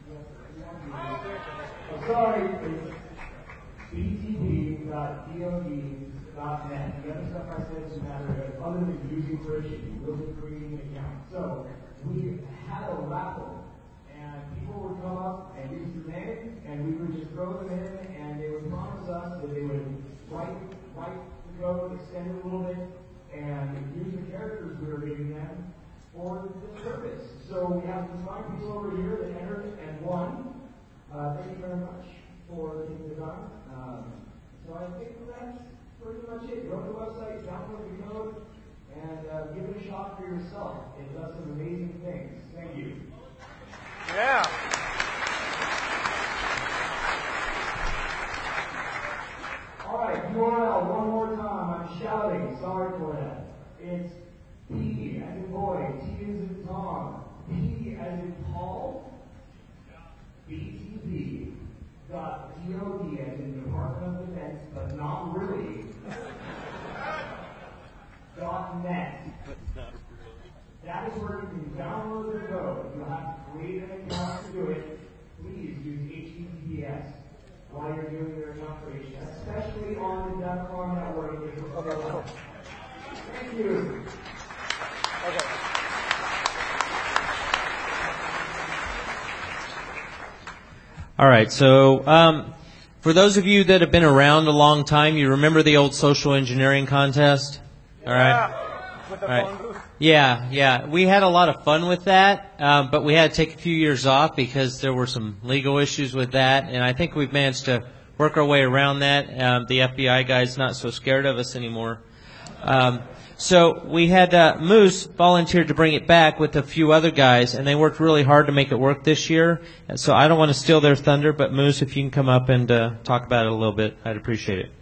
sorry, it's btb.dod.net. The other stuff I said doesn't matter. Other than using Bridget, you will be creating an account. So we had a raffle. And people would come up and use their name, and we would just throw them in, and they would promise us that they would write the code, extend it a little bit, and use the characters we were giving them for the purpose. So we have some fine people over here that entered and won. Thank you very much for taking the time. So I think that's pretty much it. Go to the website, download the code, and give it a shot for yourself. It does some amazing things. Thank you. Yeah. All right, URL one more time. I'm shouting. Sorry for that. It's P as in boy, T as in Tom, P as in Paul, BTB dot DOD as in Department of Defense, but not really. .net. That is where you can download the code. You'll have to create an account to do it. Please use HTTPS while you're doing your account creation, especially on the DEFCON network. Thank you. Okay. All right, so for those of you that have been around a long time, you remember the old social engineering contest? All right. With the All right. phone booth. Yeah. We had a lot of fun with that, but we had to take a few years off because there were some legal issues with that, and I think we've managed to work our way around that. The FBI guy's not so scared of us anymore. So we had Moose volunteered to bring it back with a few other guys, and they worked really hard to make it work this year. So I don't want to steal their thunder, but Moose, if you can come up and talk about it a little bit, I'd appreciate it.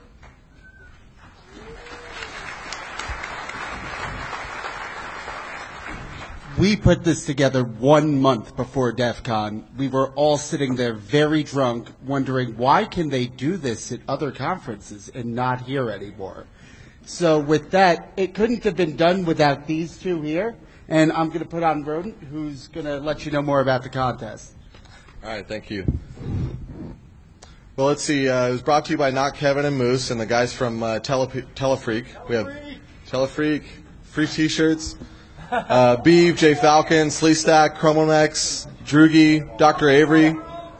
We put this together 1 month before DEF CON. We were all sitting there very drunk, wondering why can they do this at other conferences and not here anymore. So with that, it couldn't have been done without these two here. And I'm going to put on Rodent, who's going to let you know more about the contest. All right, thank you. Well, let's see. It was brought to you by Not Kevin and Moose and the guys from Telefreak. We have Telefreak, free T-shirts. Beeve, J Falcon, Sleestack, Chromonex, Droogie, Dr. Avery,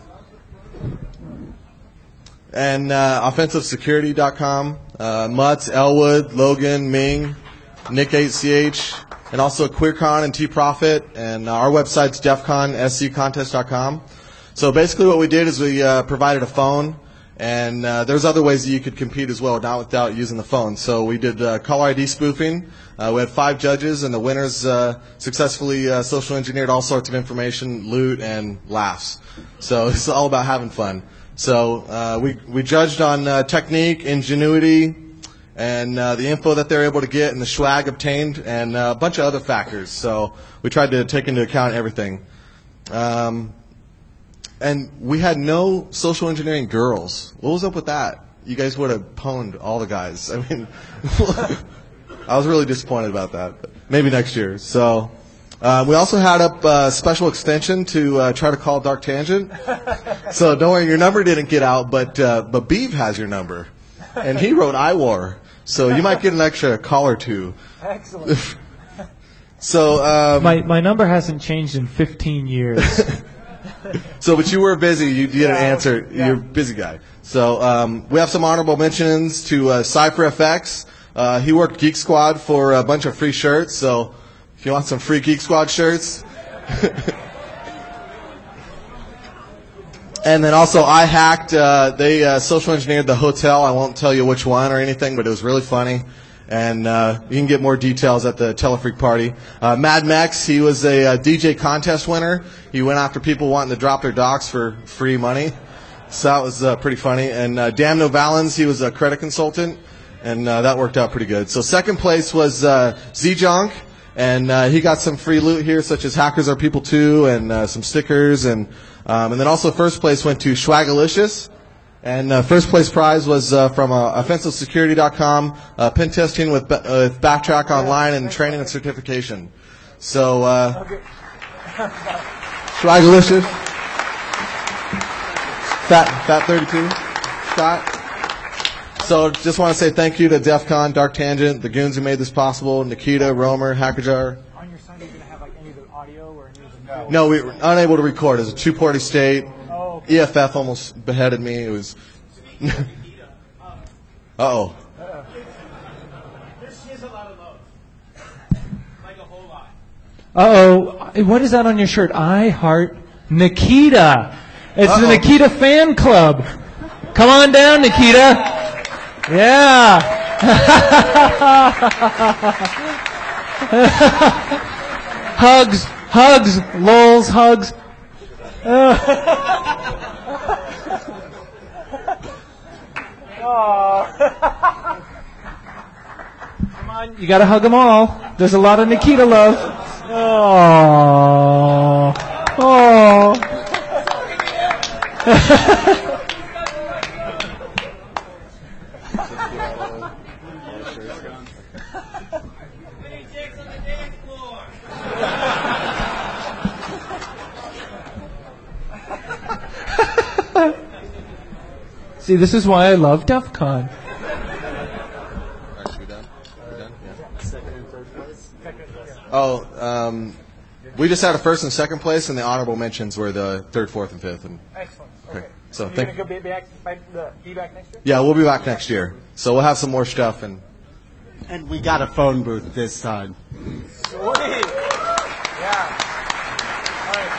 and OffensiveSecurity.com, Mutz, Elwood, Logan, Ming, Nick8CH, and also QueerCon and T-Profit, and our website's defconsccontest.com. So basically what we did is we provided a phone And there's other ways that you could compete as well, not without using the phone. So we did caller ID spoofing. We had 5 judges, and the winners successfully social engineered all sorts of information, loot, and laughs. So it's all about having fun. So we judged on technique, ingenuity, and the info that they're able to get, and the swag obtained, and a bunch of other factors. So we tried to take into account everything. And we had no social engineering girls. What was up with that? You guys would have pwned all the guys. I mean, I was really disappointed about that. But maybe next year. So we also had up a special extension to try to call Dark Tangent. So don't worry, your number didn't get out, but Beav has your number. And he wrote IWAR. So you might get an extra call or two. Excellent. So my number hasn't changed in 15 years. So, but you were busy. You didn't answer. Yeah. You're a busy guy. So, we have some honorable mentions to CypherFX. He worked Geek Squad for a bunch of free shirts. So, if you want some free Geek Squad shirts. And then also iHacked. They social engineered the hotel. I won't tell you which one or anything, but it was really funny. And you can get more details at the Telefreak party. Mad Mex, he was a DJ contest winner. He went after people wanting to drop their docs for free money. So that was pretty funny. And Dan Novalens, he was a credit consultant. And that worked out pretty good. So second place was Z-Junk. And he got some free loot here, such as Hackers Are People Too, and some stickers. And then also first place went to Schwagalicious. And first place prize was from OffensiveSecurity.com, pen testing with Backtrack Online and training and certification. So, Schwagalicious, Fat 32, Scott. So just want to say thank you to DEF CON, Dark Tangent, the goons who made this possible, Nikita, Romer, Hackerjar. On your site, are you going to have like any of the audio or any of the... No, we were unable to record. It was a 2-party state. EFF almost beheaded me. It was. Uh-oh. Uh-oh. What is that on your shirt? I heart Nikita. It's the Nikita fan club. Come on down, Nikita. Yeah. Hugs, lols, hugs. Come on, you gotta hug them all. There's a lot of Nikita love. Oh. See, this is why I love DEF CON. Actually, we're done? Yeah. Second and third place? Oh, we just had a first and second place, and the honorable mentions were the third, fourth, and fifth. And excellent. Okay. So you're going to be back next year? Yeah, we'll be back next year. So we'll have some more stuff. And we got a phone booth this time. Sweet. Yeah. All right.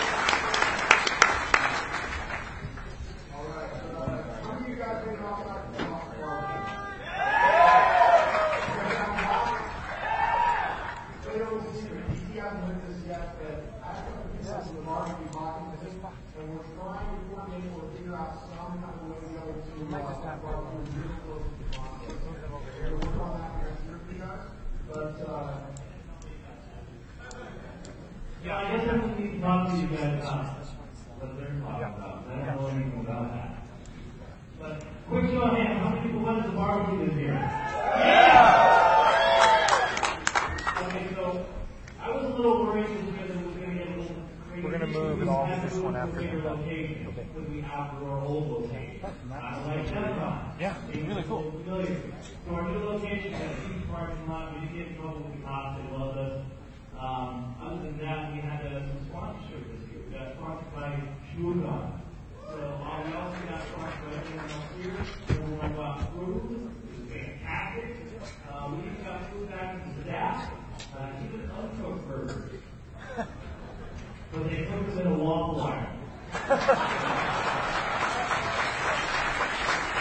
Yeah, I guess I don't need to talk to you guys about what they're talking about. I don't know anything about that. But quick show of hands, how many people went to the barbecue this year? Yeah! Okay, so I was a little worried because it was going to get a little crazy. We're going to move it all to this one after you're done. Okay. Would be after our old location. Like Telecom. Yeah, really cool. Familiar. So our new location has a huge parking lot. We didn't get in trouble with the cops. They loved us. Other than that, we had some sponsorship this year. We got sponsored by Shugon. So we also got sponsored by everyone else here. Everyone got food. It was fantastic. We even got food back from the staff. Even uncooked burgers. But they cooked them in a waffle iron.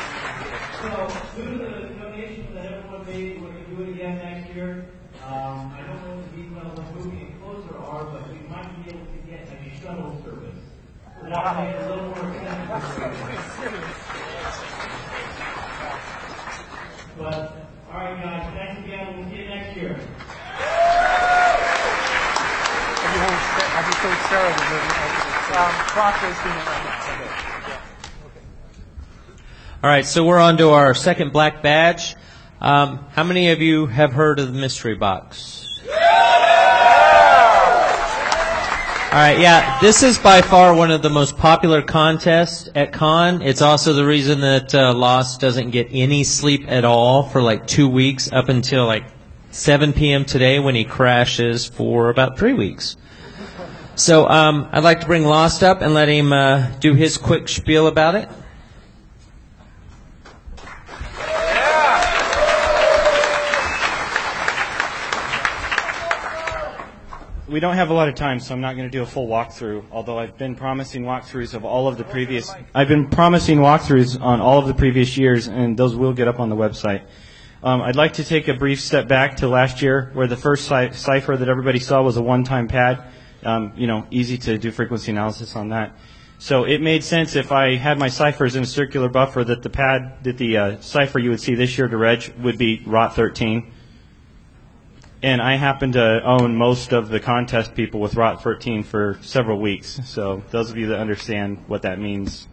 But, all right, guys, thanks again. We'll see you next year. Have you told Sarah the Crossway's doing it right now? All right, so we're on to our second black badge. How many of you have heard of the mystery box? All right, yeah, this is by far one of the most popular contests at Con. It's also the reason that Lost doesn't get any sleep at all for like 2 weeks up until like 7 p.m. today when he crashes for about 3 weeks. So I'd like to bring Lost up and let him do his quick spiel about it. We don't have a lot of time, so I'm not going to do a full walkthrough, although I've been promising walkthroughs of all of the previous... I've been promising walkthroughs on all of the previous years, and those will get up on the website. I'd like to take a brief step back to last year, where the first cipher that everybody saw was a one-time pad. Easy to do frequency analysis on that. So it made sense if I had my ciphers in a circular buffer that the cipher you would see this year to Reg would be ROT13. And I happen to own most of the contest people with ROT13 for several weeks. So those of you that understand what that means,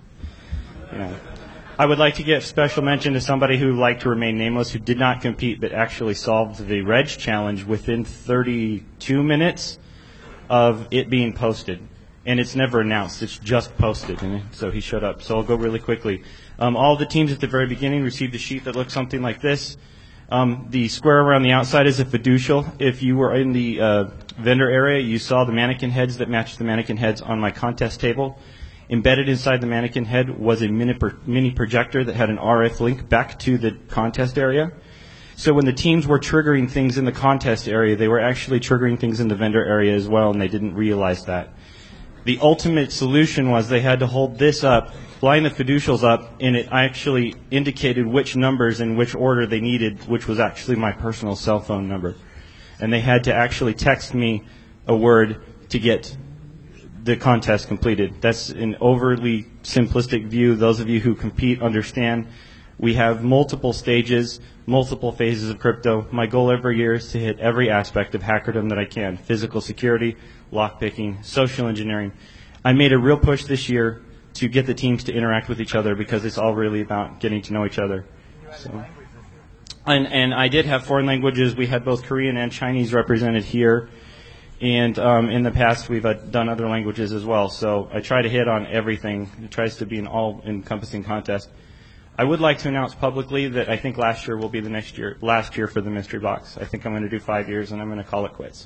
I would like to give special mention to somebody who liked to remain nameless, who did not compete but actually solved the Reg challenge within 32 minutes of it being posted. And it's never announced, it's just posted, and so he showed up. So I'll go really quickly. All the teams at the very beginning received a sheet that looked something like this. The square around the outside is a fiducial. If you were in the vendor area, you saw the mannequin heads that matched the mannequin heads on my contest table. Embedded inside the mannequin head was a mini projector that had an RF link back to the contest area. So when the teams were triggering things in the contest area, they were actually triggering things in the vendor area as well, and they didn't realize that. The ultimate solution was they had to hold this up, line the fiducials up, and it actually indicated which numbers in which order they needed, which was actually my personal cell phone number. And they had to actually text me a word to get the contest completed. That's an overly simplistic view. Those of you who compete understand we have multiple stages, multiple phases of crypto. My goal every year is to hit every aspect of hackerdom that I can. Physical security, lockpicking, social engineering. I made a real push this year to get the teams to interact with each other because it's all really about getting to know each other. So, and I did have foreign languages. We had both Korean and Chinese represented here. And in the past, we've done other languages as well. So I try to hit on everything. It tries to be an all-encompassing contest. I would like to announce publicly that I think last year will be the last year for the mystery box. I think I'm going to do 5 years, and I'm going to call it quits.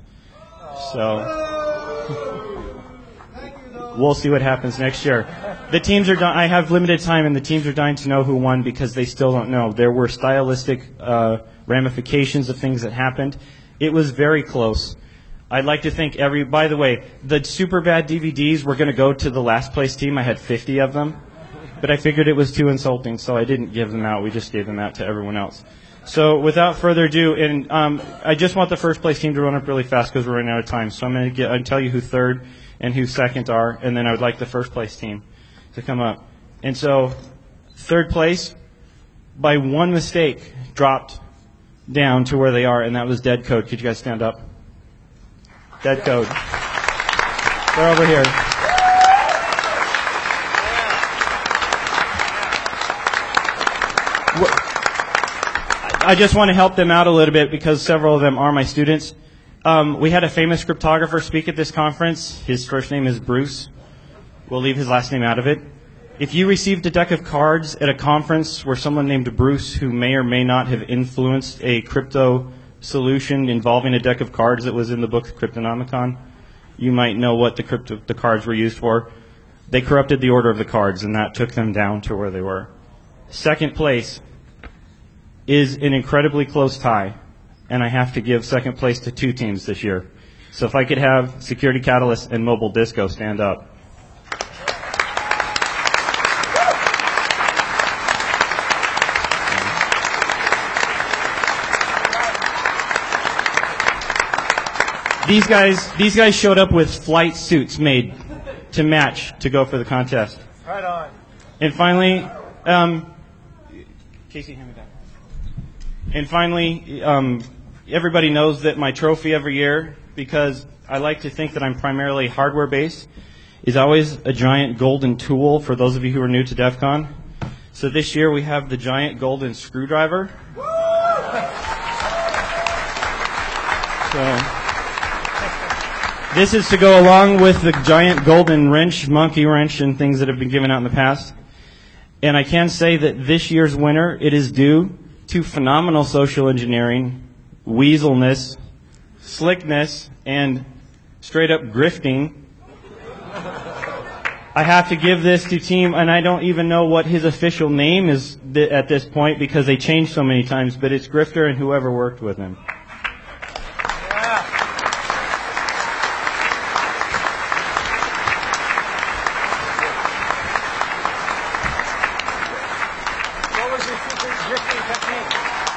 So we'll see what happens next year. The teams are I have limited time, and the teams are dying to know who won because they still don't know. There were stylistic ramifications of things that happened. It was very close. I'd like to thank by the way, the super bad DVDs were going to go to the last place team. I had 50 of them, but I figured it was too insulting, so I didn't give them out. We just gave them out to everyone else. So without further ado, and I just want the first place team to run up really fast because we're running out of time. So I'm going to tell you who third and who second are, and then I would like the first place team to come up. And so third place, by one mistake, dropped down to where they are, and that was Dead Code. Could you guys stand up? Dead Code. They're over here. I just want to help them out a little bit because several of them are my students. We had a famous cryptographer speak at this conference. His first name is Bruce. We'll leave his last name out of it. If you received a deck of cards at a conference where someone named Bruce, who may or may not have influenced a crypto solution involving a deck of cards that was in the book Cryptonomicon, you might know what the cards were used for. They corrupted the order of the cards, and that took them down to where they were. Second place is an incredibly close tie, and I have to give second place to two teams this year. So if I could have Security Catalyst and Mobile Disco stand up. These guys showed up with flight suits made to match to go for the contest. Right on. And finally, Casey, hand me that. And finally, everybody knows that my trophy every year, because I like to think that I'm primarily hardware based, is always a giant golden tool for those of you who are new to DEF CON. So this year we have the giant golden screwdriver. So this is to go along with the giant golden wrench, monkey wrench, and things that have been given out in the past. And I can say that this year's winner, it is due to phenomenal social engineering, weaselness, slickness, and straight up grifting. I have to give this to team, and I don't even know what his official name is at this point because they changed so many times, but it's Grifter and whoever worked with him. What was your secret drifting technique?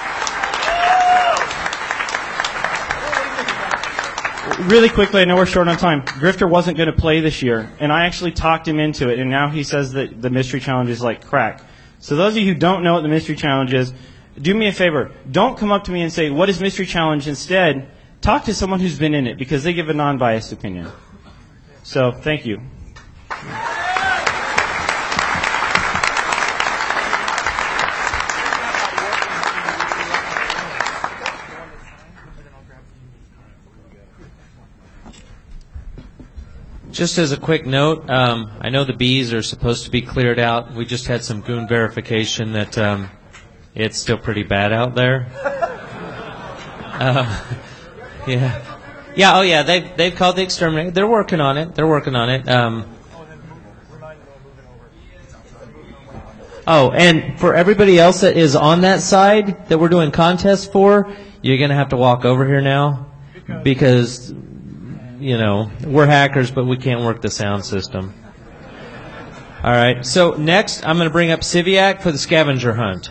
Really quickly, I know we're short on time. Grifter wasn't going to play this year, and I actually talked him into it, and now he says that the mystery challenge is like crack. So those of you who don't know what the mystery challenge is, do me a favor. Don't come up to me and say, what is mystery challenge? Instead, talk to someone who's been in it, because they give a non-biased opinion. So, thank you. Just as a quick note, I know the bees are supposed to be cleared out. We just had some goon verification that it's still pretty bad out there. Yeah. Yeah, oh yeah, they've called the exterminator. They're working on it. Oh, and for everybody else that is on that side that we're doing contests for, you're going to have to walk over here now because we're hackers, but we can't work the sound system. All right. So next, I'm going to bring up Civiac for the scavenger hunt.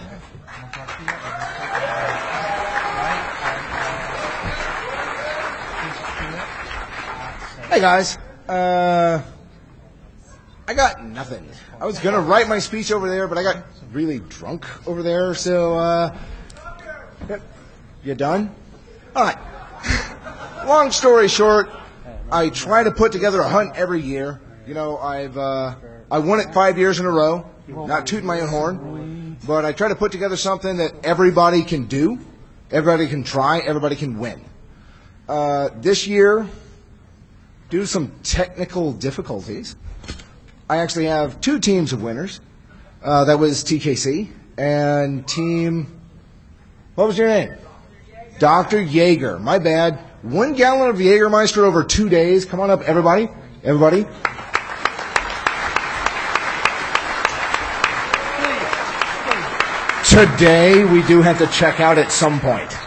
Hey guys, I got nothing. I was gonna write my speech over there, but I got really drunk over there. So, you done? All right. Long story short, I try to put together a hunt every year. I won it 5 years in a row. Not tooting my own horn, but I try to put together something that everybody can do, everybody can try, everybody can win. This year, due to some technical difficulties, I actually have two teams of winners. That was TKC and team. What was your name? Dr. Yeager. My bad. 1 gallon of Jägermeister over 2 days. Come on up, everybody. Everybody. Today, we do have to check out at some point.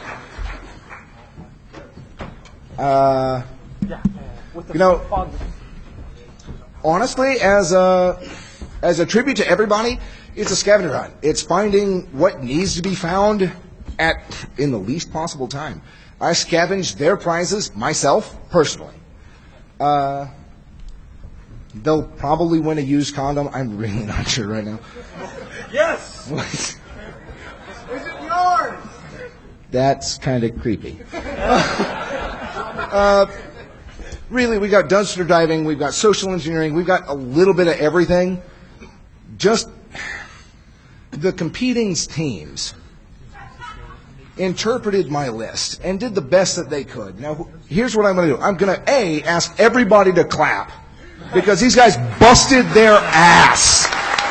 Honestly, as a tribute to everybody, it's a scavenger hunt. It's finding what needs to be found in the least possible time. I scavenged their prizes myself, personally. They'll probably win a used condom. I'm really not sure right now. Yes! Is it yours? That's kind of creepy. Really, we got dumpster diving, we've got social engineering, we've got a little bit of everything. Just the competing teams interpreted my list and did the best that they could. Now, here's what I'm going to do. I'm going to, ask everybody to clap because these guys busted their ass.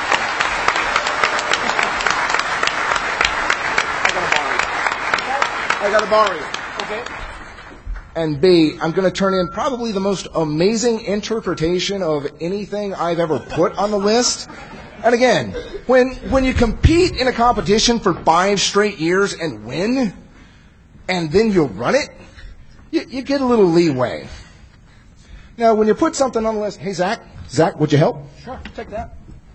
I got to borrow you. Okay. And B, I'm going to turn in probably the most amazing interpretation of anything I've ever put on the list. And again, when you compete in a competition for 5 straight years and win, and then you run it, you get a little leeway. Now, when you put something on the list, hey, Zach, would you help? Sure, take that.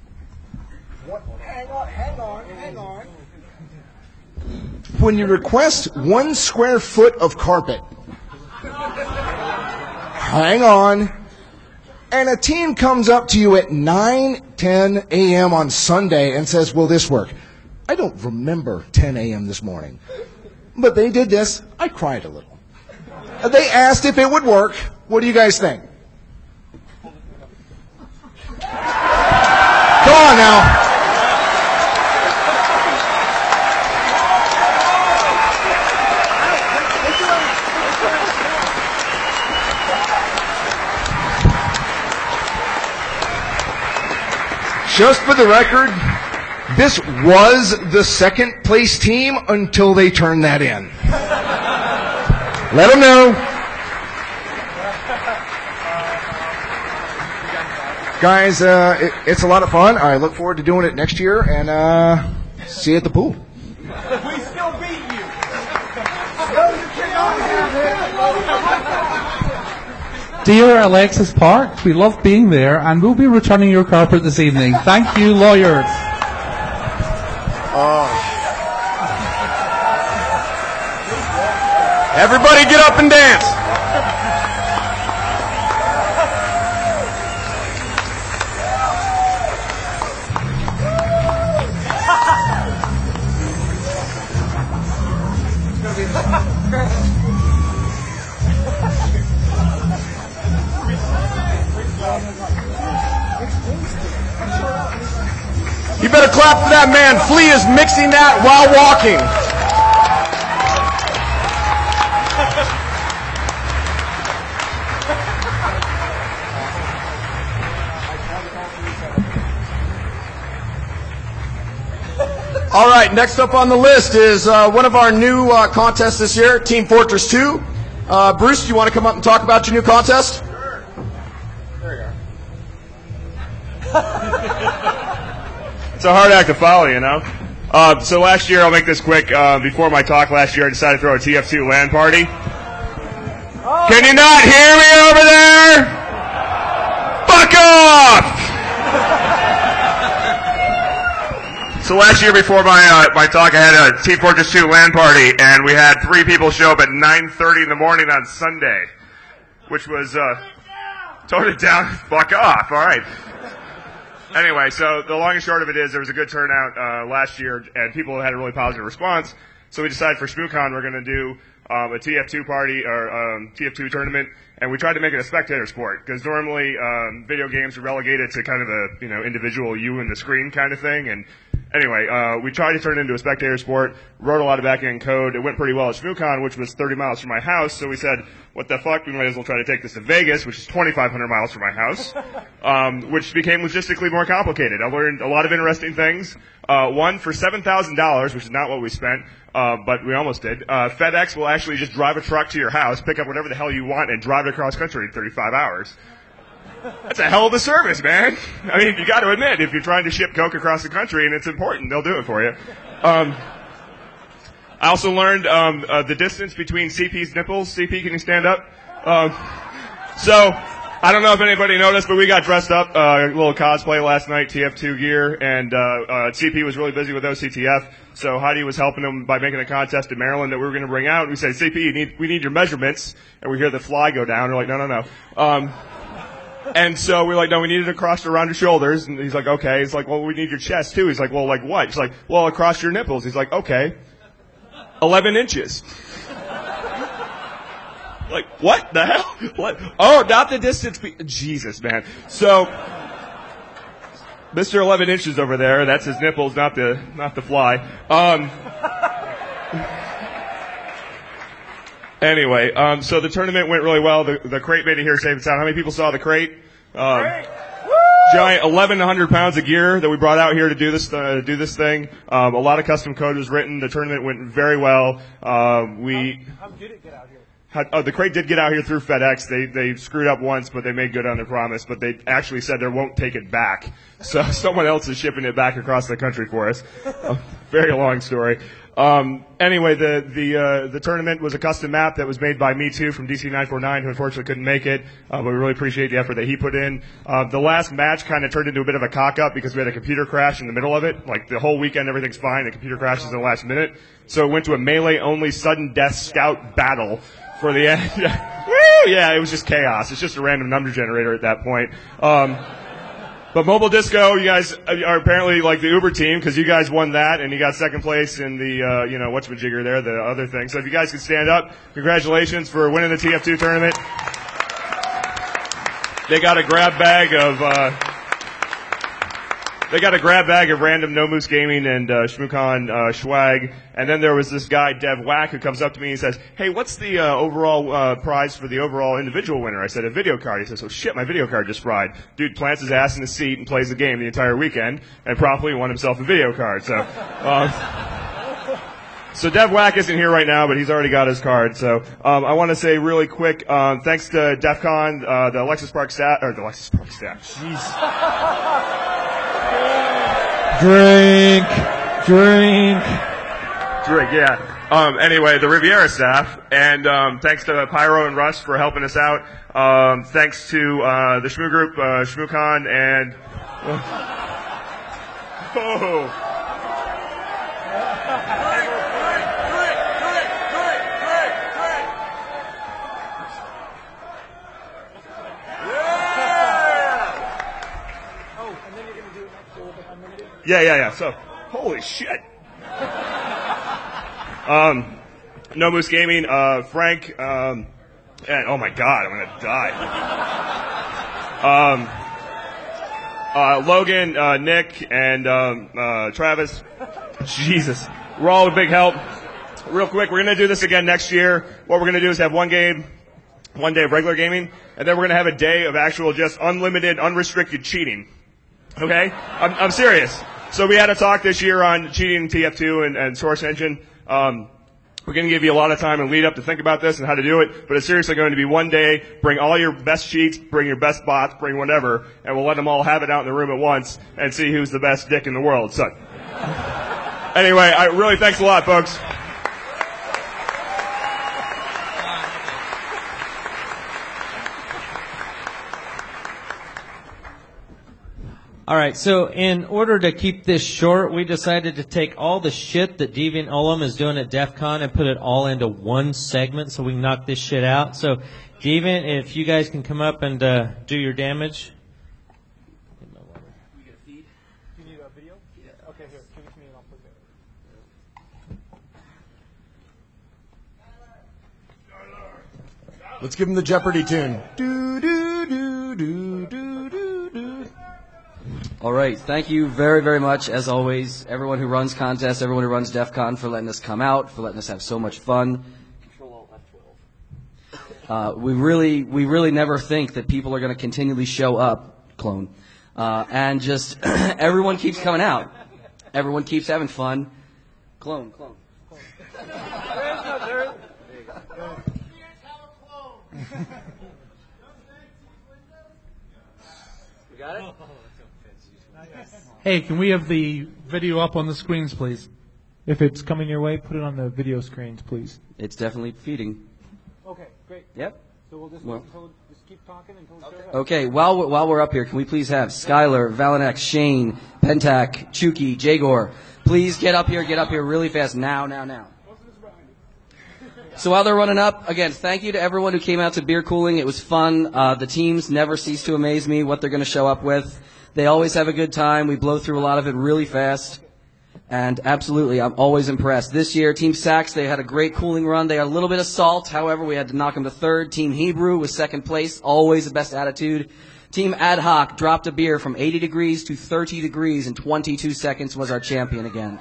Hang on. When you request 1 square foot of carpet, hang on, and a team comes up to you at 9:10 a.m. on Sunday and says, will this work? I don't remember 10 a.m. this morning. But they did this. I cried a little. They asked if it would work. What do you guys think? Come on now. Just for the record, this was the second place team until they turned that in. Let them know. Guys, it's a lot of fun. I look forward to doing it next year, and see you at the pool. We still beat you. Those who cannot have it. Dear Alexis Park, we love being there, and we'll be returning your carpet this evening. Thank you, lawyers. Everybody get up and dance. You better clap for that man. Flea is mixing that while walking. All right, next up on the list is one of our new contests this year, Team Fortress 2. Bruce, do you want to come up and talk about your new contest? Sure. There you are. It's a hard act to follow, you know. So last year, I'll make this quick. Before my talk last year, I decided to throw a TF2 LAN party. Can you not hear me over there? Fuck off! So last year, before my talk, I had a Team Fortress 2 LAN party, and we had 3 people show up at 9:30 in the morning on Sunday, which was tone it down. Fuck off! All right. Anyway, so the long and short of it is there was a good turnout last year, and people had a really positive response. So we decided for ShmooCon we're going to do a TF2 party or TF2 tournament, and we tried to make it a spectator sport because normally video games are relegated to kind of a individual you and the screen kind of thing. And anyway, we tried to turn it into a spectator sport. Wrote a lot of back-end code. It went pretty well at ShmooCon, which was 30 miles from my house. So we said, what the fuck? We might as well try to take this to Vegas, which is 2,500 miles from my house, which became logistically more complicated. I learned a lot of interesting things. One, for $7,000, which is not what we spent, but we almost did, FedEx will actually just drive a truck to your house, pick up whatever the hell you want, and drive it across country in 35 hours. That's a hell of a service, man. I mean, you got to admit, if you're trying to ship Coke across the country and it's important, they'll do it for you. I also learned the distance between CP's nipples. CP, can you stand up? So, I don't know if anybody noticed, but we got dressed up, a little cosplay last night, TF2 gear, and CP was really busy with OCTF, so Heidi was helping him by making a contest in Maryland that we were going to bring out. We said, CP, we need your measurements, and we hear the fly go down. We're like, no. And so we're like, no, we need it across around your shoulders. And he's like, okay. He's like, well, we need your chest too. He's like, well, like what? He's like, well, across your nipples. He's like, okay. 11 inches. Like, what the hell? What? Oh, not the distance. Jesus, man. So, Mr. 11 inches over there, that's his nipples, not the fly. Anyway, so the tournament went really well. The crate made it here safe and sound. How many people saw the crate? Giant 1,100 pounds of gear that we brought out here to do this thing. A lot of custom code was written. The tournament went very well. How did it get out here? The crate did get out here through FedEx. They screwed up once, but they made good on their promise. But they actually said they won't take it back. So someone else is shipping it back across the country for us. Very long story. Anyway, the tournament was a custom map that was made by Me Too from DC949, who unfortunately couldn't make it. But we really appreciate the effort that he put in. The last match kind of turned into a bit of a cock-up because we had a computer crash in the middle of it. Like the whole weekend, everything's fine. The computer crashes in the last minute. So it went to a melee-only sudden death scout battle for the end. Woo! yeah, it was just chaos. It's just a random number generator at that point. But Mobile Disco, you guys are apparently like the Uber team because you guys won that and you got second place in the, whatchamajigger there, the other thing. So if you guys could stand up, congratulations for winning the TF2 tournament. They got a grab bag of random No Moose Gaming and ShmooCon swag, and then there was this guy Dev Whack who comes up to me and says, "Hey, what's the overall prize for the overall individual winner?" I said, "A video card." He says, "Oh shit, my video card just fried." Dude plants his ass in the seat and plays the game the entire weekend, and promptly won himself a video card. So, so Dev Whack isn't here right now, but he's already got his card. So I want to say really quick, thanks to DEF CON, the Alexis Park staff. Jeez. Drink, yeah. Anyway, the Riviera staff, and thanks to Pyro and Russ for helping us out. Thanks to the Shmoo Group, ShmooCon, and Yeah. So, holy shit. No Moose Gaming, Frank, and oh my god, I'm gonna die. Logan, Nick, and Travis. Jesus. We're all a big help. Real quick, we're gonna do this again next year. What we're gonna do is have one day of regular gaming, and then we're gonna have a day of actual just unlimited, unrestricted cheating. Okay? I'm serious. So we had a talk this year on cheating in TF2 and Source Engine. We're going to give you a lot of time and lead up to think about this and how to do it, but it's seriously going to be one day. Bring all your best cheats, bring your best bots, bring whatever, and we'll let them all have it out in the room at once and see who's the best dick in the world. So, anyway, really thanks a lot, folks. All right, so in order to keep this short, we decided to take all the shit that Deviant Ollam is doing at DEF CON and put it all into one segment so we can knock this shit out. So, Deviant, if you guys can come up and do your damage. We get a feed? Do you need a video? Yeah. Okay, here, give it to me and I'll put it. Let's give him the Jeopardy tune. Do, do, do, do, do, do, do. All right. Thank you very, very much, as always, everyone who runs contests, everyone who runs DEF CON, for letting us come out, for letting us have so much fun. We really never think that people are going to continually show up, clone, and just everyone keeps coming out. Everyone keeps having fun. Clone. You got it? Hey, can we have the video up on the screens, please? If it's coming your way, put it on the video screens, please. It's definitely feeding. Okay, great. Yep. So we'll just, just keep talking until it shows up. Okay, while we're up here, can we please have Skylar, Valenex, Shane, Pentac, Chuki, Jagor, please get up here really fast. Now. So while they're running up, again, thank you to everyone who came out to Beer Cooling. It was fun. The teams never cease to amaze me what they're going to show up with. They always have a good time. We blow through a lot of it really fast. And absolutely, I'm always impressed. This year, Team Sax, they had a great cooling run. They had a little bit of salt. However, we had to knock them to third. Team Hebrew was second place. Always the best attitude. Team Ad Hoc dropped a beer from 80 degrees to 30 degrees in 22 seconds, was our champion again.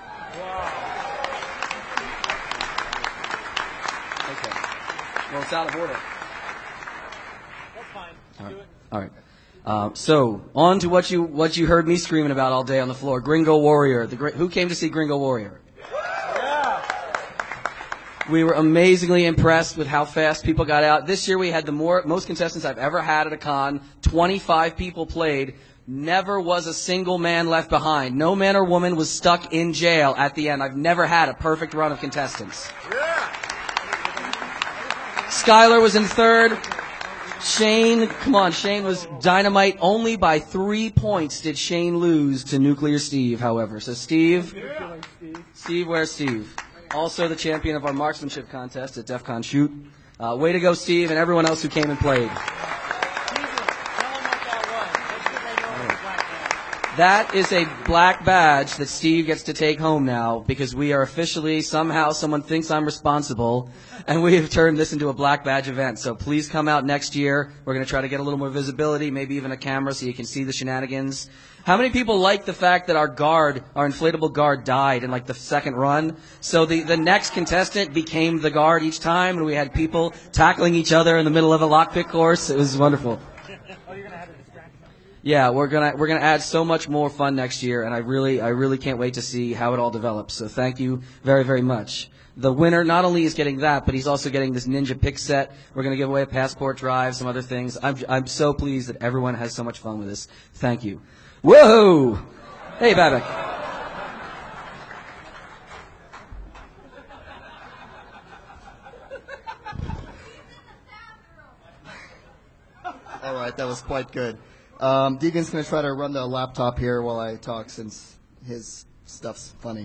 Okay. Well, it's out of order. That's fine. All right. So on to what you heard me screaming about all day on the floor. Gringo Warrior. Who came to see Gringo Warrior? Yeah. We were amazingly impressed with how fast people got out. This year we had the most contestants I've ever had at a con. 25 people played. Never was a single man left behind. No man or woman was stuck in jail at the end. I've never had a perfect run of contestants. Yeah. Skylar was in third. Shane was dynamite. Only by 3 points did Shane lose to Nuclear Steve, however. So Steve, where's Steve? Also the champion of our marksmanship contest at DEF CON Shoot. Way to go, Steve, and everyone else who came and played. That is a black badge that Steve gets to take home now because we are officially, somehow, someone thinks I'm responsible, and we have turned this into a black badge event. So please come out next year. We're going to try to get a little more visibility, maybe even a camera so you can see the shenanigans. How many people like the fact that our inflatable guard died in like the second run? So the next contestant became the guard each time, and we had people tackling each other in the middle of a lockpick course. It was wonderful. Yeah, we're gonna add so much more fun next year, and I really can't wait to see how it all develops. So thank you very, very much. The winner not only is getting that, but he's also getting this Ninja Pick set. We're gonna give away a passport drive, some other things. I'm so pleased that everyone has so much fun with this. Thank you. Whoa! Hey, Babak. All right, that was quite good. Deegan's going to try to run the laptop here while I talk since his stuff's funny.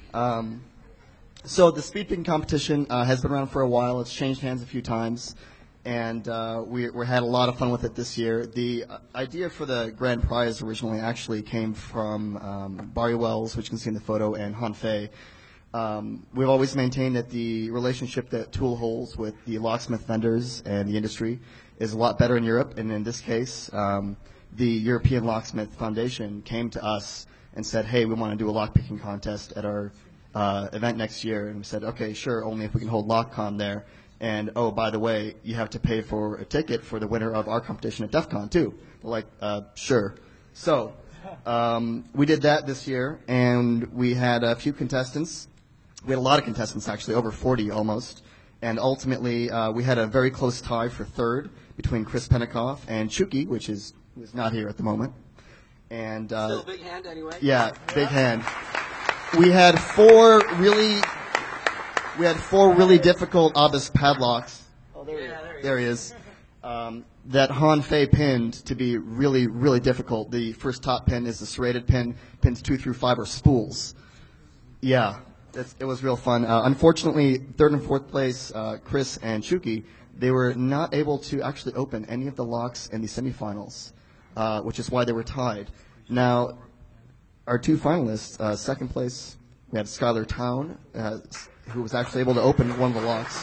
So the speed picking competition has been around for a while. It's changed hands a few times, and we had a lot of fun with it this year. The idea for the grand prize originally actually came from Barry Wells, which you can see in the photo, and Han Fei. We've always maintained that the relationship that Tool holds with the locksmith vendors and the industry is a lot better in Europe, and in this case, the European Locksmith Foundation came to us and said, hey, we want to do a lockpicking contest at our event next year. And we said, okay, sure, only if we can hold LockCon there. And, oh, by the way, you have to pay for a ticket for the winner of our competition at DEF CON, too. We're like, sure. So we did that this year, and we had a few contestants. We had a lot of contestants, actually, over 40 almost. And ultimately, we had a very close tie for third between Chris Penikoff and Chuki, which is not here at the moment. And still a big hand anyway. Yeah, big hand. We had four really difficult Abyss padlocks. Oh, there he is. That Han Fei pinned to be really, really difficult. The first top pin is the serrated pin. Pins 2 through 5 are spools. Yeah, it was real fun. Unfortunately, third and fourth place, Chris and Chuki, they were not able to actually open any of the locks in the semifinals, which is why they were tied. Now, our two finalists, second place, we had Skylar Town, who was actually able to open one of the locks.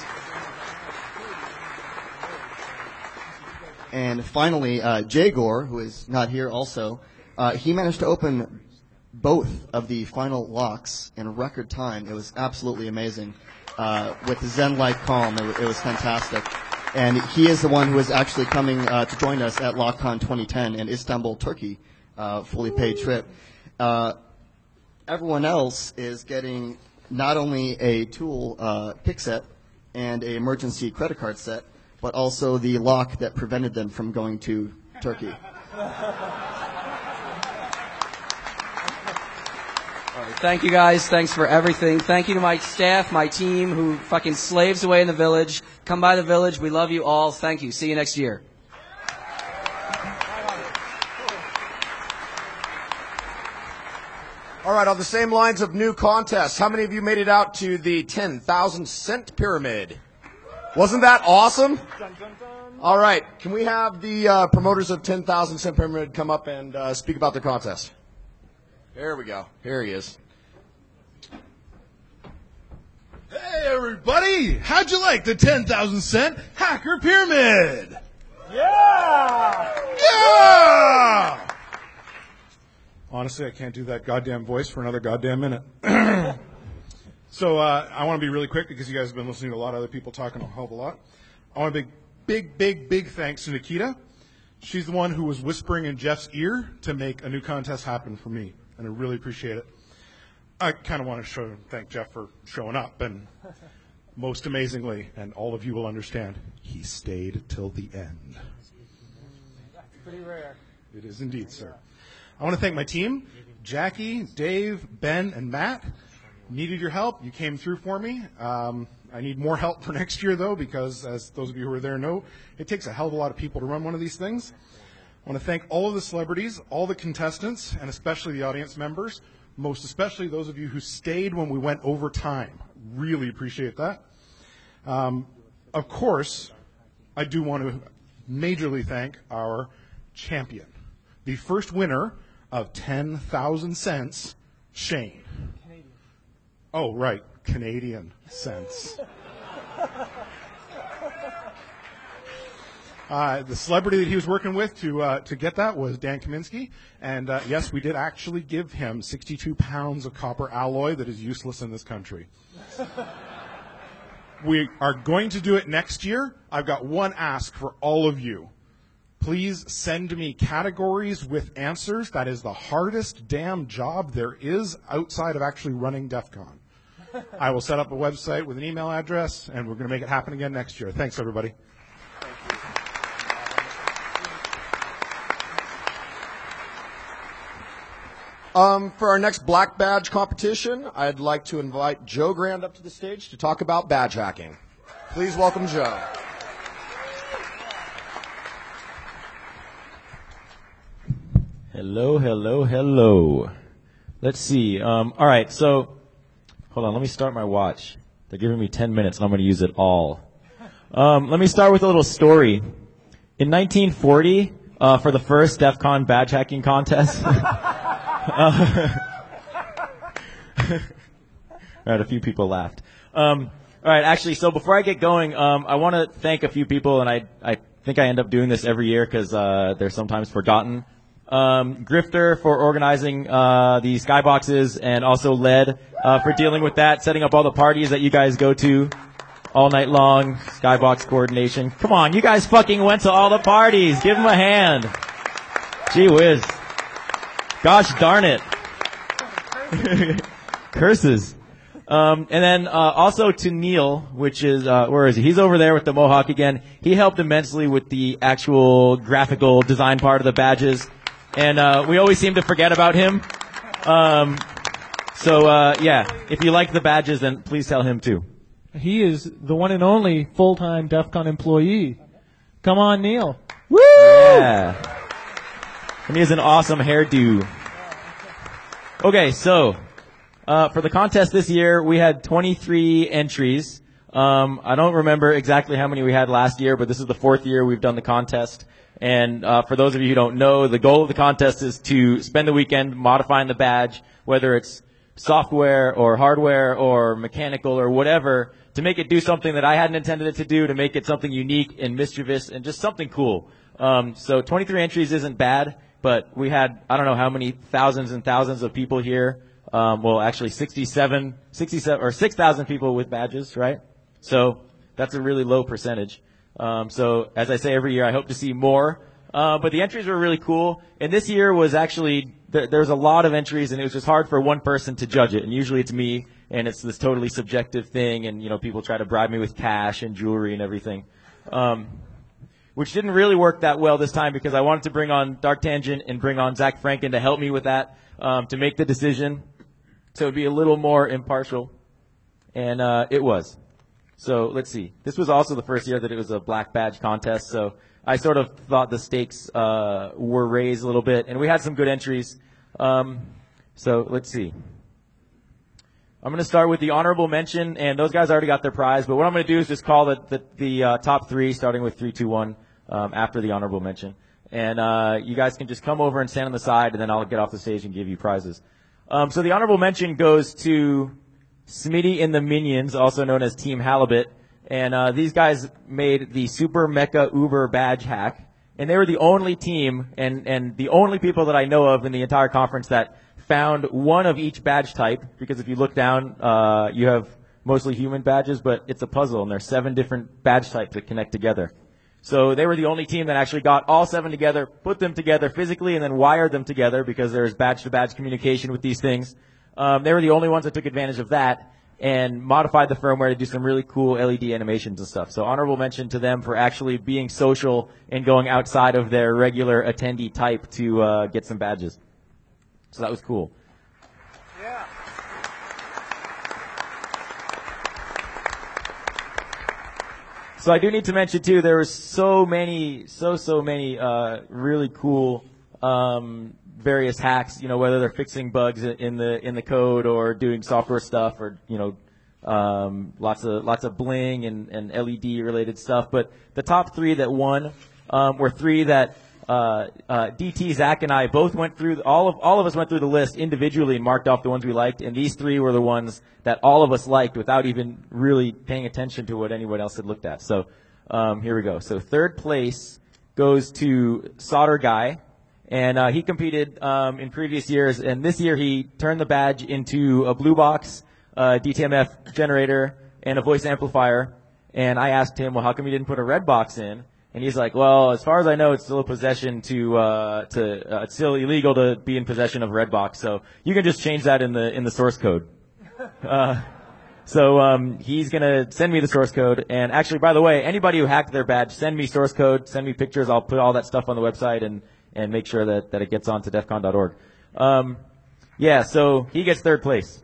And finally, Jagor, who is not here also, he managed to open both of the final locks in record time. It was absolutely amazing. With the zen-like calm, it was fantastic. And he is the one who is actually coming to join us at LockCon 2010 in Istanbul, Turkey, fully paid trip. Everyone else is getting not only a tool pick set and an emergency credit card set, but also the lock that prevented them from going to Turkey. Thank you guys. Thanks for everything. Thank you to my staff, my team who fucking slaves away in the village. Come by the village. We love you all. Thank you. See you next year. All right, on the same lines of new contests, how many of you made it out to the 10,000 cent pyramid? Wasn't that awesome? All right, can we have the promoters of 10,000 cent pyramid come up and speak about their contest? There we go. Here he is. Hey, everybody! How'd you like the 10,000 cent hacker pyramid? Yeah! Yeah! Honestly, I can't do that goddamn voice for another goddamn minute. So I want to be really quick because you guys have been listening to a lot of other people talking a hell of a lot. I want to big thanks to Nikita. She's the one who was whispering in Jeff's ear to make a new contest happen for me, and I really appreciate it. I kind of want to thank Jeff for showing up, and most amazingly, and all of you will understand, he stayed till the end. Pretty rare. It is indeed, sir. I want to thank my team, Jackie, Dave, Ben, and Matt. Needed your help. You came through for me. I need more help for next year, though, because as those of you who are there know, it takes a hell of a lot of people to run one of these things. I want to thank all of the celebrities, all the contestants, and especially the audience members, most especially those of you who stayed when we went over time. Really appreciate that. of course, I do want to majorly thank our champion, the first winner of 10,000 cents, Shane. Canadian. Oh, right, Canadian cents. The celebrity that he was working with to get that was Dan Kaminsky, and yes, we did actually give him 62 pounds of copper alloy that is useless in this country. We are going to do it next year. I've got one ask for all of you. Please send me categories with answers. That is the hardest damn job there is outside of actually running DEF CON. I will set up a website with an email address, and we're going to make it happen again next year. Thanks, everybody. For our next Black Badge competition, I'd like to invite Joe Grand up to the stage to talk about badge hacking. Please welcome Joe. Hello, hello, hello. Let's see. All right, so hold on. Let me start my watch. They're giving me 10 minutes, and I'm going to use it all. Let me start with a little story. In 1940, for the first DEF CON badge hacking contest, all right, a few people laughed. All right, actually, so before I get going, I want to thank a few people, and I think I end up doing this every year because they're sometimes forgotten. Grifter for organizing the skyboxes, and also Led for dealing with that, setting up all the parties that you guys go to all night long. Skybox coordination. Come on, you guys fucking went to all the parties. Give them a hand. Gee whiz. Gosh darn it. Curses. And then also to Neil, which is, where is he? He's over there with the Mohawk again. He helped immensely with the actual graphical design part of the badges. And we always seem to forget about him. Yeah, if you like the badges, then please tell him too. He is the one and only full-time DEF CON employee. Come on, Neil. Woo! Yeah. And he has an awesome hairdo. Okay, so for the contest this year, we had 23 entries. I don't remember exactly how many we had last year, but this is the fourth year we've done the contest. And for those of you who don't know, the goal of the contest is to spend the weekend modifying the badge, whether it's software or hardware or mechanical or whatever, to make it do something that I hadn't intended it to do, to make it something unique and mischievous and just something cool. So 23 entries isn't bad. But we had, I don't know how many thousands and thousands of people here. Well, actually 67 or 6,000 people with badges, right? So that's a really low percentage. So as I say every year, I hope to see more. But the entries were really cool. And this year was actually, there's a lot of entries, and it was just hard for one person to judge it. And usually it's me, and it's this totally subjective thing. And, you know, people try to bribe me with cash and jewelry and everything. Which didn't really work that well this time because I wanted to bring on Dark Tangent and bring on Zach Franken to help me with that, to make the decision. So it'd be a little more impartial. And, it was. So let's see. This was also the first year that it was a black badge contest. So I sort of thought the stakes, were raised a little bit, and we had some good entries. So let's see. I'm going to start with the honorable mention, and those guys already got their prize, but what I'm going to do is just call the top three, starting with 3, 2, 1. After the honorable mention. And you guys can just come over and stand on the side, and then I'll get off the stage and give you prizes. So the honorable mention goes to Smitty and the Minions, also known as Team Halibut. And these guys made the Super Mecha Uber badge hack. And they were the only team and the only people that I know of in the entire conference that found one of each badge type. Because if you look down, you have mostly human badges, but it's a puzzle, and there's 7 different badge types that connect together. So they were the only team that actually got all 7 together, put them together physically, and then wired them together because there's badge-to-badge communication with these things. They were the only ones that took advantage of that and modified the firmware to do some really cool LED animations and stuff. So honorable mention to them for actually being social and going outside of their regular attendee type to get some badges. So that was cool. So I do need to mention too, there were so many really cool various hacks, you know, whether they're fixing bugs in the code or doing software stuff or, you know, lots of bling and LED related stuff. But the top 3 that won were 3 that DT, Zach, and I both went through. All of us went through the list individually and marked off the ones we liked. And these 3 were the ones that all of us liked without even really paying attention to what anyone else had looked at. So here we go. So third place goes to Solder Guy. And he competed in previous years, and this year he turned the badge into a blue box, DTMF generator, and a voice amplifier. And I asked him, well, how come you didn't put a red box in? And he's like, well, as far as I know, it's still a possession it's still illegal to be in possession of a red box. So you can just change that in the source code. So he's gonna send me the source code. And actually, by the way, anybody who hacked their badge, send me source code, send me pictures. I'll put all that stuff on the website and make sure that it gets onto defcon.org. Yeah, so he gets third place.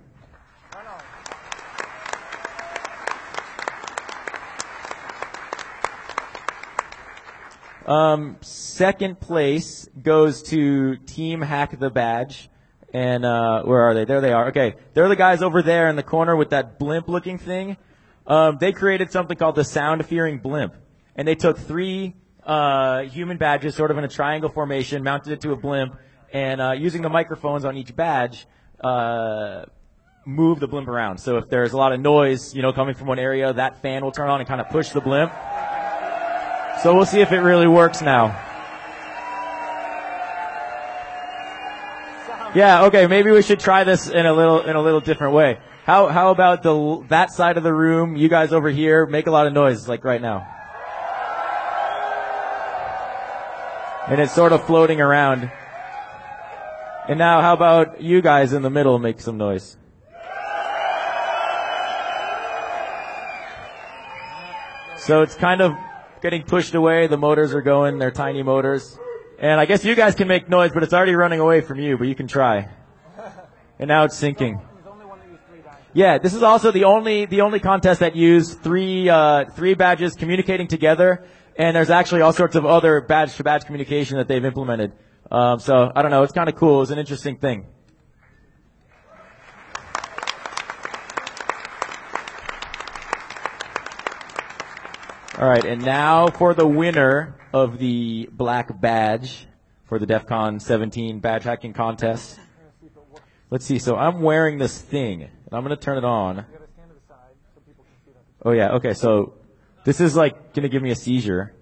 Second place goes to Team Hack the Badge. And where are they? There they are. Okay. They're the guys over there in the corner with that blimp-looking thing. They created something called the sound-fearing blimp. And they took 3 human badges sort of in a triangle formation, mounted it to a blimp, and using the microphones on each badge, move the blimp around. So if there's a lot of noise, coming from one area, that fan will turn on and kind of push the blimp. So we'll see if it really works now. Yeah, okay, maybe we should try this in a little different way. How about that side of the room, you guys over here, make a lot of noise, like right now. And it's sort of floating around. And now how about you guys in the middle make some noise? So it's kind of getting pushed away. The motors are going. They're tiny motors. And I guess you guys can make noise, but it's already running away from you, but you can try. And now it's sinking. Yeah, this is also the only contest that used three badges communicating together. And there's actually all sorts of other badge-to-badge communication that they've implemented. So, I don't know, it's kind of cool. It's an interesting thing. All right, and now for the winner of the black badge for the DEF CON 17 badge hacking contest. Let's see, so I'm wearing this thing, and I'm going to turn it on. Oh, yeah, okay, so this is like going to give me a seizure.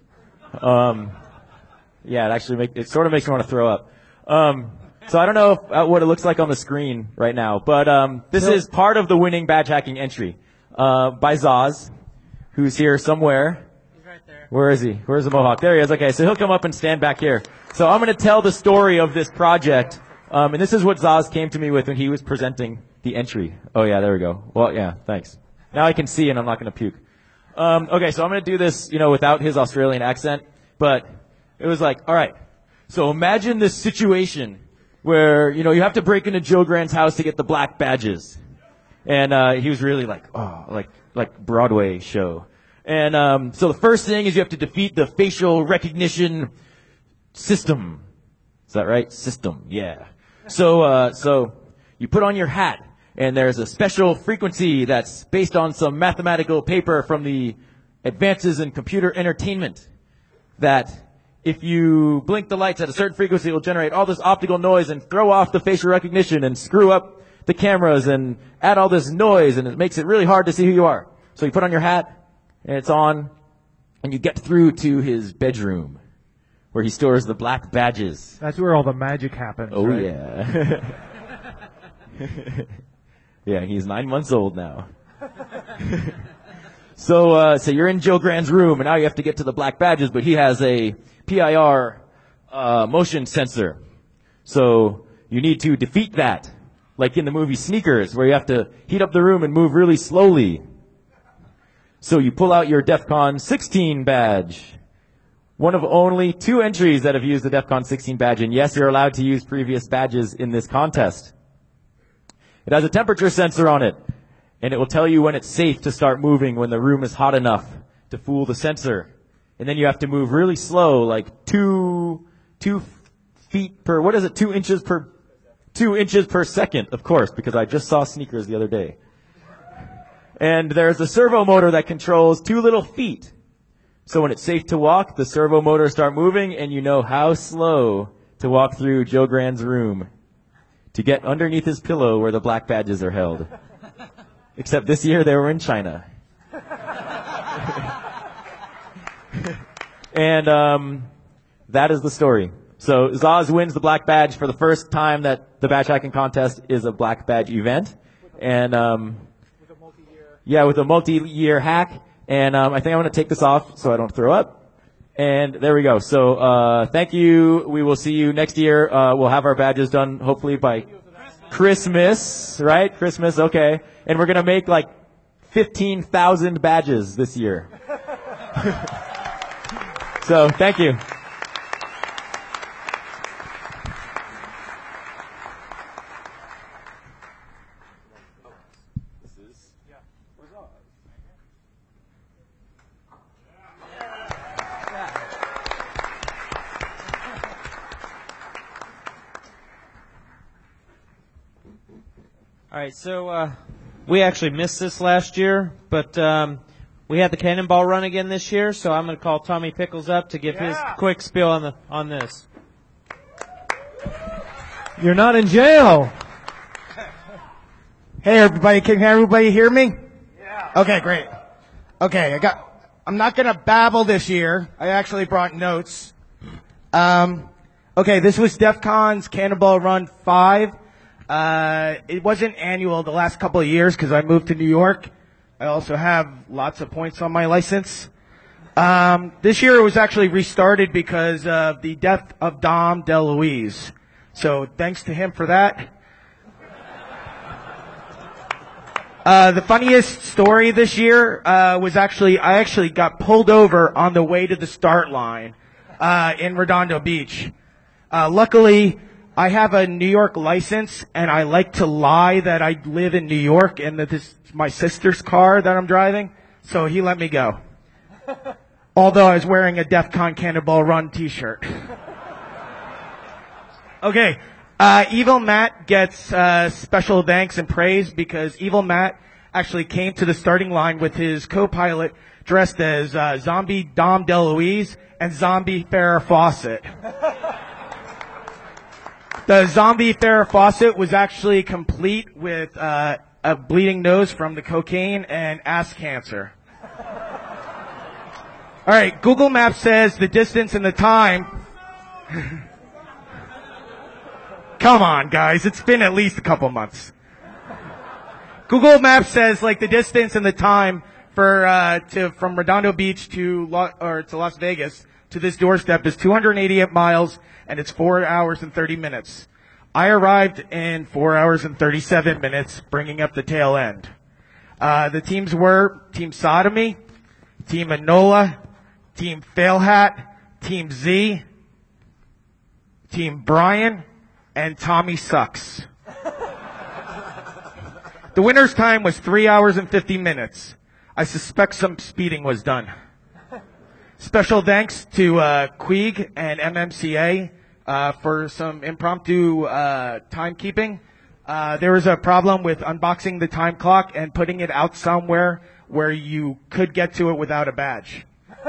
Yeah, it sort of makes me want to throw up. So I don't know what it looks like on the screen right now, but this is part of the winning badge hacking entry by Zaz, who's here somewhere. He's right there. Where is he? Where's the Mohawk? There he is. Okay, so he'll come up and stand back here. So I'm going to tell the story of this project, and this is what Zaz came to me with when he was presenting the entry. Oh yeah, there we go. Well, yeah, thanks. Now I can see and I'm not going to puke. Okay, so I'm going to do this, without his Australian accent, but it was like, all right, so imagine this situation where, you have to break into Joe Grant's house to get the black badges. And he was really like, oh, like Broadway show. And so the first thing is you have to defeat the facial recognition system. Is that right? System, yeah. So you put on your hat, and there's a special frequency that's based on some mathematical paper from the Advances in Computer Entertainment that if you blink the lights at a certain frequency, it will generate all this optical noise and throw off the facial recognition and screw up the cameras and add all this noise, and it makes it really hard to see who you are. So you put on your hat, and it's on, and you get through to his bedroom where he stores the black badges. That's where all the magic happens, Oh, right? yeah. Yeah, he's 9 months old now. So you're in Joe Grant's room, and now you have to get to the black badges, but he has a PIR motion sensor. So you need to defeat that, like in the movie Sneakers, where you have to heat up the room and move really slowly. So you pull out your DEF CON 16 badge. One of only 2 entries that have used the DEF CON 16 badge, and yes, you're allowed to use previous badges in this contest. It has a temperature sensor on it, and it will tell you when it's safe to start moving when the room is hot enough to fool the sensor. And then you have to move really slow, like 2 feet per, 2 inches per second, of course, because I just saw Sneakers the other day. And there's a servo motor that controls 2 little feet. So when it's safe to walk, the servo motors start moving, and you know how slow to walk through Joe Grand's room to get underneath his pillow where the black badges are held. Except this year they were in China. And that is the story. So Zaz wins the black badge for the first time that the badge hacking contest is a black badge event. And with a multi-year hack. And I think I'm going to take this off so I don't throw up. And there we go. So thank you. We will see you next year. We'll have our badges done hopefully by Christmas, right? Christmas, okay. And we're going to make like 15,000 badges this year. So thank you. All right, so we actually missed this last year, but we had the cannonball run again this year, so I'm going to call Tommy Pickles up to give his quick spiel on this. You're not in jail. Hey, everybody, can everybody hear me? Yeah. Okay, great. Okay, I'm not going to babble this year. I actually brought notes. Okay, this was DEF CON's Cannonball Run 5. It wasn't annual the last couple of years because I moved to New York. I also have lots of points on my license. This year it was actually restarted because of the death of Dom DeLuise. So thanks to him for that. The funniest story this year was I actually got pulled over on the way to the start line in Redondo Beach. Luckily, I have a New York license, and I like to lie that I live in New York and that this is my sister's car that I'm driving, so he let me go. Although I was wearing a DEF CON Cannonball Run t-shirt. Okay, Evil Matt gets special thanks and praise because Evil Matt actually came to the starting line with his co-pilot dressed as Zombie Dom DeLuise and Zombie Farrah Fawcett. The Zombie Farrah Fawcett was actually complete with a bleeding nose from the cocaine and ass cancer. All right, Google Maps says the distance and the time. Come on, guys. It's been at least a couple months. Google Maps says like the distance and the time for from Redondo Beach to Las Vegas to this doorstep is 288 miles, and it's 4 hours and 30 minutes. I arrived in 4 hours and 37 minutes, bringing up the tail end. The teams were Team Sodomy, Team Enola, Team Failhat, Team Z, Team Brian, and Tommy Sucks. The winner's time was 3 hours and 50 minutes. I suspect some speeding was done. Special thanks to Queeg and MMCA for some impromptu timekeeping. There was a problem with unboxing the time clock and putting it out somewhere where you could get to it without a badge.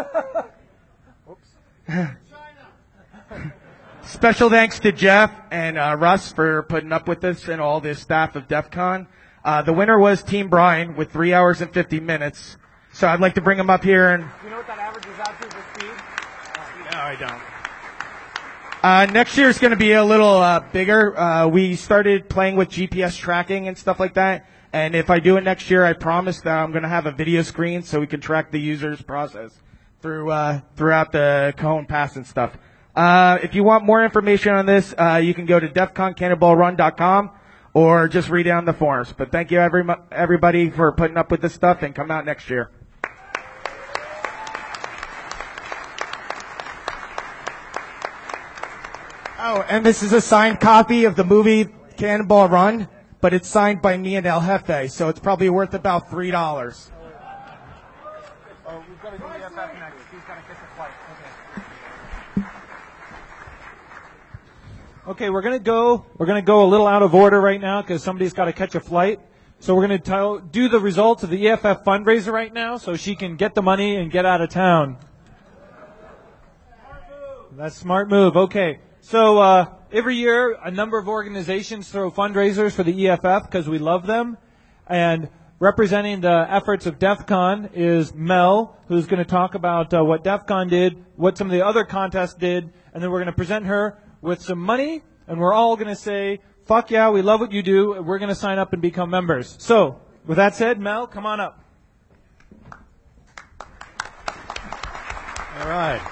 Special thanks to Jeff and Russ for putting up with this and all the staff of DEF CON. The winner was Team Brian with 3 hours and 50 minutes. So I'd like to bring him up here and... You know what that averages out to for speed? No, I don't. Next year is going to be a little bigger. We started playing with GPS tracking and stuff like that. And if I do it next year, I promise that I'm going to have a video screen so we can track the user's process throughout the Cajon Pass and stuff. If you want more information on this, you can go to defconcannonballrun.com or just read it on the forums. But thank you everybody for putting up with this stuff, and come out next year. Oh, and this is a signed copy of the movie Cannonball Run, but it's signed by me and El Jefe, so it's probably worth about $3. Oh, we've got to do the FF next. He's got to catch a flight. Okay, we're gonna go a little out of order right now because somebody's got to catch a flight. So we're going to do the results of the EFF fundraiser right now so she can get the money and get out of town. That's a smart move. Okay. So every year, a number of organizations throw fundraisers for the EFF because we love them. And representing the efforts of DEF CON is Mel, who's going to talk about what DEF CON did, what some of the other contests did, and then we're going to present her with some money, and we're all going to say, fuck yeah, we love what you do, and we're going to sign up and become members. So, with that said, Mel, come on up. All right.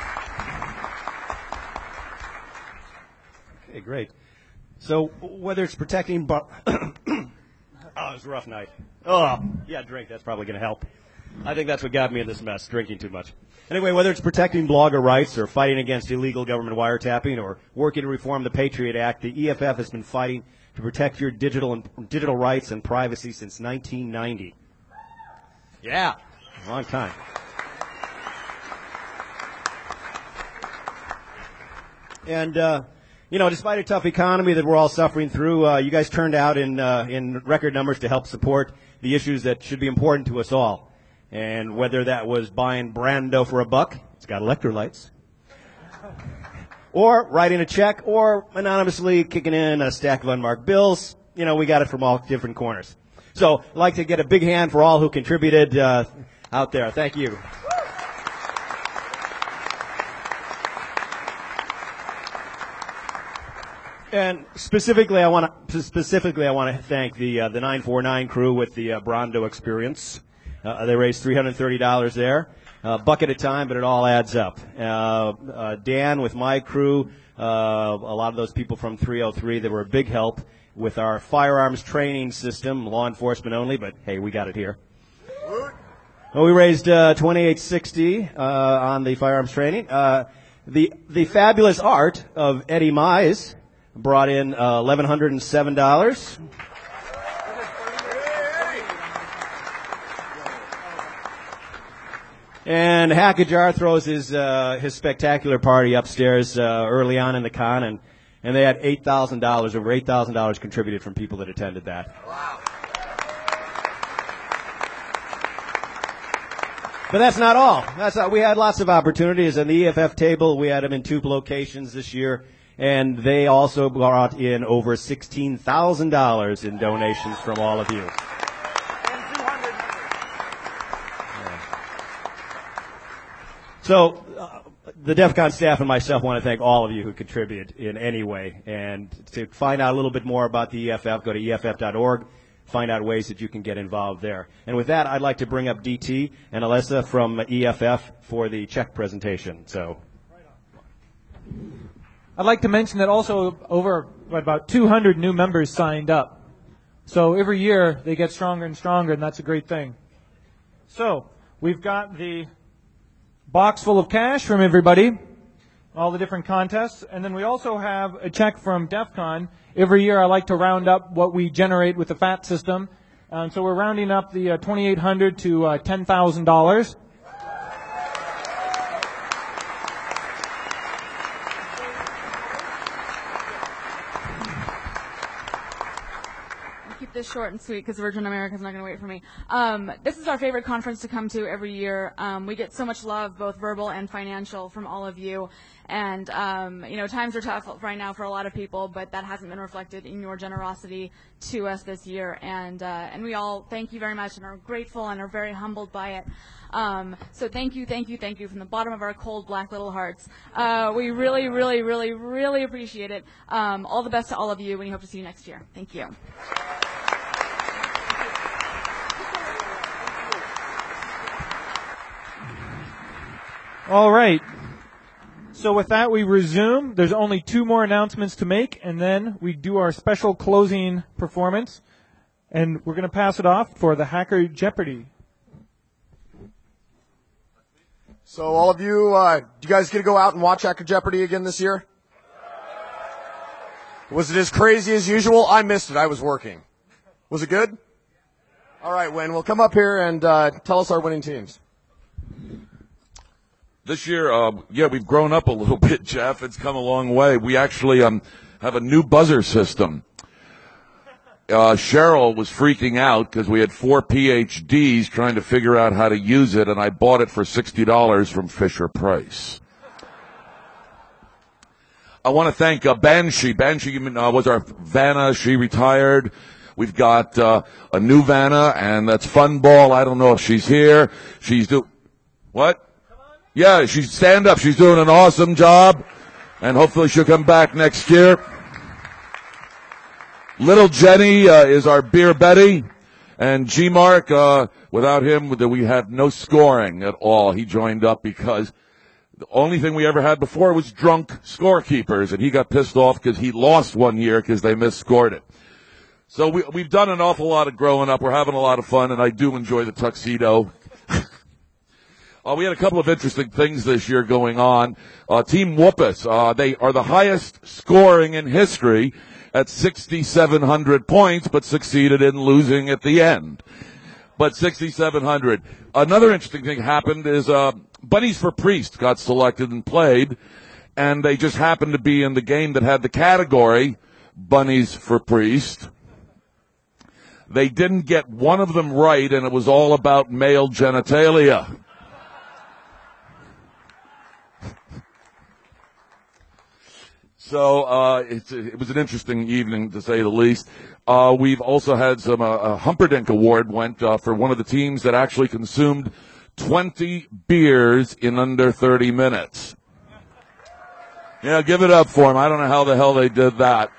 Okay, great. So, whether it's protecting... oh, it was a rough night. Oh, yeah, drink. That's probably going to help. I think that's what got me in this mess, drinking too much. Anyway, whether it's protecting blogger rights or fighting against illegal government wiretapping or working to reform the Patriot Act, the EFF has been fighting to protect your digital rights and privacy since 1990. Yeah, a long time. And, despite a tough economy that we're all suffering through, you guys turned out in record numbers to help support the issues that should be important to us all. And whether that was buying Brando for $1, it's got electrolytes, or writing a check, or anonymously kicking in a stack of unmarked bills, we got it from all different corners. So I'd like to get a big hand for all who contributed out there. Thank you. And specifically, I want to thank the 949 crew with the Brando experience. They raised $330 there, bucket at a time, but it all adds up. Dan with my crew, a lot of those people from 303, they were a big help with our firearms training system, law enforcement only, but hey, we got it here. Well, we raised $28.60 on the firearms training. The fabulous art of Eddie Mize brought in $1,107. And Hackajar throws his spectacular party upstairs early on in the con, and they had $8,000, over $8,000 contributed from people that attended that. Wow. But that's not all. We had lots of opportunities. On the EFF table, we had them in 2 locations this year, and they also brought in over $16,000 in donations from all of you. So, the DEF CON staff and myself want to thank all of you who contribute in any way. And to find out a little bit more about the EFF, go to EFF.org, find out ways that you can get involved there. And with that, I'd like to bring up DT and Alyssa from EFF for the check presentation. So, I'd like to mention that also over about 200 new members signed up. So every year they get stronger and stronger, and that's a great thing. So, we've got the box full of cash from everybody, all the different contests, and then we also have a check from DEF CON. Every year I like to round up what we generate with the FAT system, and so we're rounding up the $2,800 to $10,000. This short and sweet because Virgin America's not going to wait for me. This is our favorite conference to come to every year. We get so much love, both verbal and financial, from all of you. And, times are tough right now for a lot of people, but that hasn't been reflected in your generosity to us this year. And we all thank you very much and are grateful and are very humbled by it. So thank you from the bottom of our cold black little hearts. We really, really, really, really appreciate it. All the best to all of you, and we hope to see you next year. Thank you. All right. So with that, we resume. There's only 2 more announcements to make, and then we do our special closing performance. And we're going to pass it off for the Hacker Jeopardy. So all of you, do you guys get to go out and watch Hacker Jeopardy again this year? Was it as crazy as usual? I missed it. I was working. Was it good? All right, Wayne, we'll come up here and tell us our winning teams. This year, we've grown up a little bit, Jeff. It's come a long way. We actually have a new buzzer system. Cheryl was freaking out because we had 4 PhDs trying to figure out how to use it, and I bought it for $60 from Fisher Price. I want to thank Banshee. Banshee was our Vanna. She retired. We've got a new Vanna, and that's Funball. I don't know if she's here. What? Yeah, she's stand up. She's doing an awesome job, and hopefully she'll come back next year. Little Jenny is our Beer Betty, and G-Mark, without him, we had no scoring at all. He joined up because the only thing we ever had before was drunk scorekeepers, and he got pissed off because he lost one year because they misscored it. So we've done an awful lot of growing up. We're having a lot of fun, and I do enjoy the tuxedo. We had a couple of interesting things this year going on. Team Whoopus, they are the highest scoring in history at 6,700 points, but succeeded in losing at the end. But 6,700. Another interesting thing happened is Bunnies for Priest got selected and played, and they just happened to be in the game that had the category Bunnies for Priest. They didn't get one of them right, and it was all about male genitalia. So it was an interesting evening, to say the least. We've also had some Humperdinck Award went for one of the teams that actually consumed 20 beers in under 30 minutes. Yeah, give it up for them. I don't know how the hell they did that.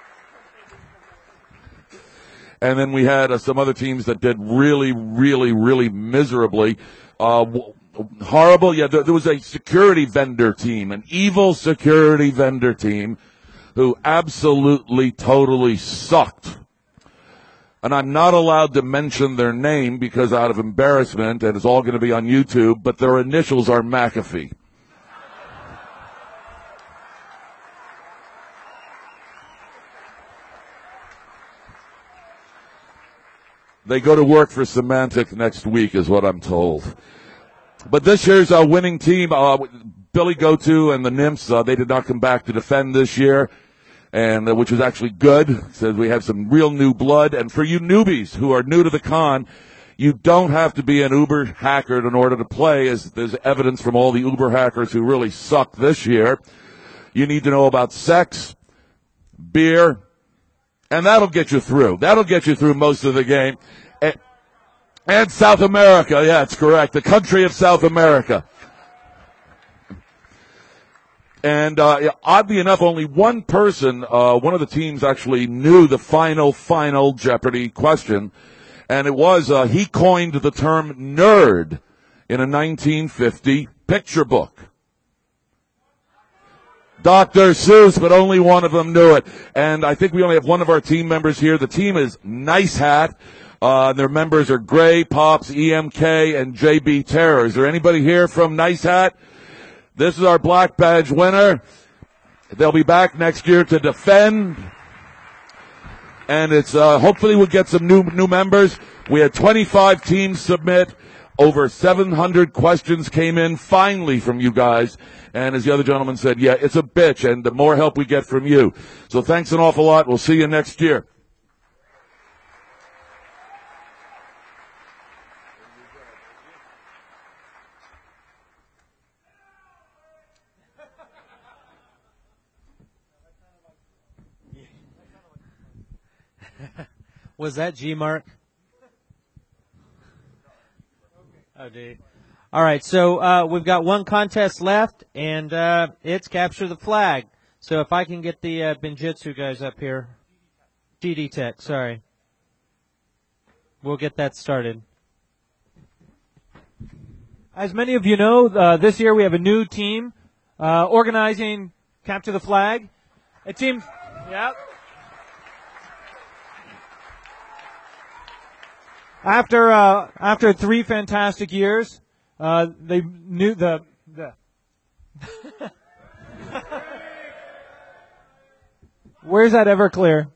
And then we had some other teams that did really, really, really miserably. Horrible. Yeah, there was a security vendor team, an evil security vendor team who absolutely, totally sucked. And I'm not allowed to mention their name because out of embarrassment, and it's all going to be on YouTube, but their initials are McAfee. They go to work for Symantec next week is what I'm told. But this year's winning team, Billy Goto and the Nymphs, they did not come back to defend this year, and which was actually good. Says we have some real new blood. And for you newbies who are new to the con, you don't have to be an Uber hacker in order to play, as there's evidence from all the Uber hackers who really sucked this year. You need to know about sex, beer, and that'll get you through. That'll get you through most of the game. And South America, yeah, it's correct. The country of South America. And oddly enough, only one person, one of the teams actually knew the final Jeopardy question. And it was, he coined the term nerd in a 1950 picture book. Dr. Seuss, but only one of them knew it. And I think we only have one of our team members here. The team is Nice Hat. Their members are Gray, Pops, EMK, and JB Terror. Is there anybody here from Nice Hat? This is our Black Badge winner. They'll be back next year to defend. And it's, hopefully we'll get some new members. We had 25 teams submit. Over 700 questions came in finally from you guys. And as the other gentleman said, yeah, it's a bitch, and the more help we get from you. So thanks an awful lot. We'll see you next year. Was that G-Mark? Oh, gee. All right, so we've got one contest left, and it's Capture the Flag. So if I can get the Benjitsu guys up here. GD Tech, sorry. We'll get that started. As many of you know, this year we have a new team organizing Capture the Flag. A team... Yep. After 3 fantastic years, they knew the Where's that Everclear?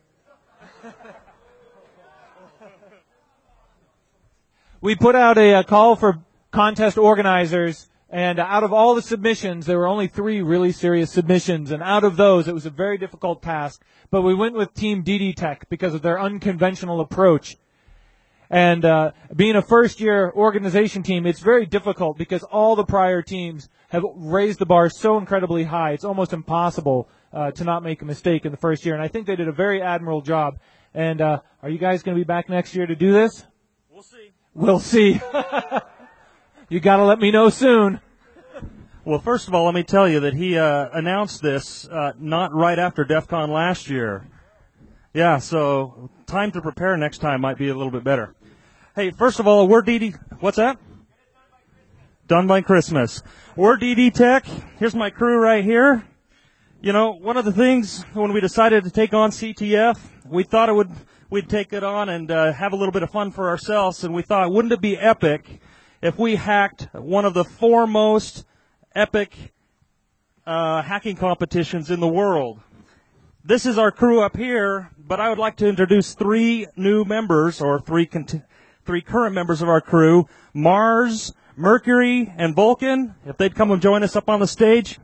We put out a call for contest organizers, And out of all the submissions, there were only 3 really serious submissions. And out of those, it was a very difficult task. But we went with Team DD Tech because of their unconventional approach. And being a first-year organization team, it's very difficult because all the prior teams have raised the bar so incredibly high. It's almost impossible to not make a mistake in the first year. And I think they did a very admirable job. And are you guys going to be back next year to do this? We'll see. You got to let me know soon. Well, first of all, let me tell you that he announced this not right after DEF CON last year. Yeah, so time to prepare next time might be a little bit better. Hey, first of all, we're DD... What's that? Done by Christmas. We're DD Tech. Here's my crew right here. You know, one of the things when we decided to take on CTF, we thought we'd take it on and have a little bit of fun for ourselves, and we thought, wouldn't it be epic if we hacked one of the foremost epic hacking competitions in the world? This is our crew up here, but I would like to introduce 3 new members, or 3 current members of our crew, Mars, Mercury, and Vulcan. If they'd come and join us up on the stage.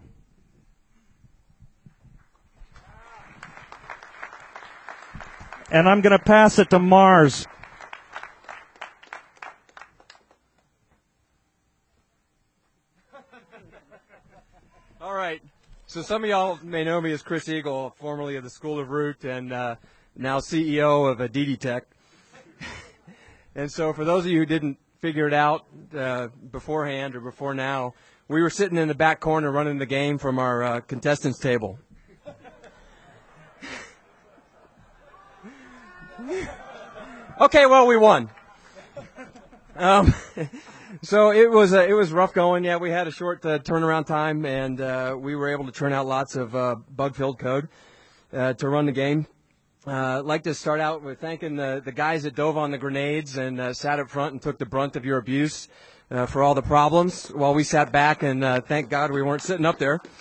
And I'm going to pass it to Mars. All right. So some of y'all may know me as Chris Eagle, formerly of the School of Root and now CEO of DD Tech. And so for those of you who didn't figure it out beforehand or before now, we were sitting in the back corner running the game from our contestants table. Okay, well, we won. So it was rough going. Yeah, we had a short turnaround time, and we were able to turn out lots of bug-filled code to run the game. I'd like to start out with thanking the guys that dove on the grenades and sat up front and took the brunt of your abuse for all the problems while we sat back, and thank God we weren't sitting up there.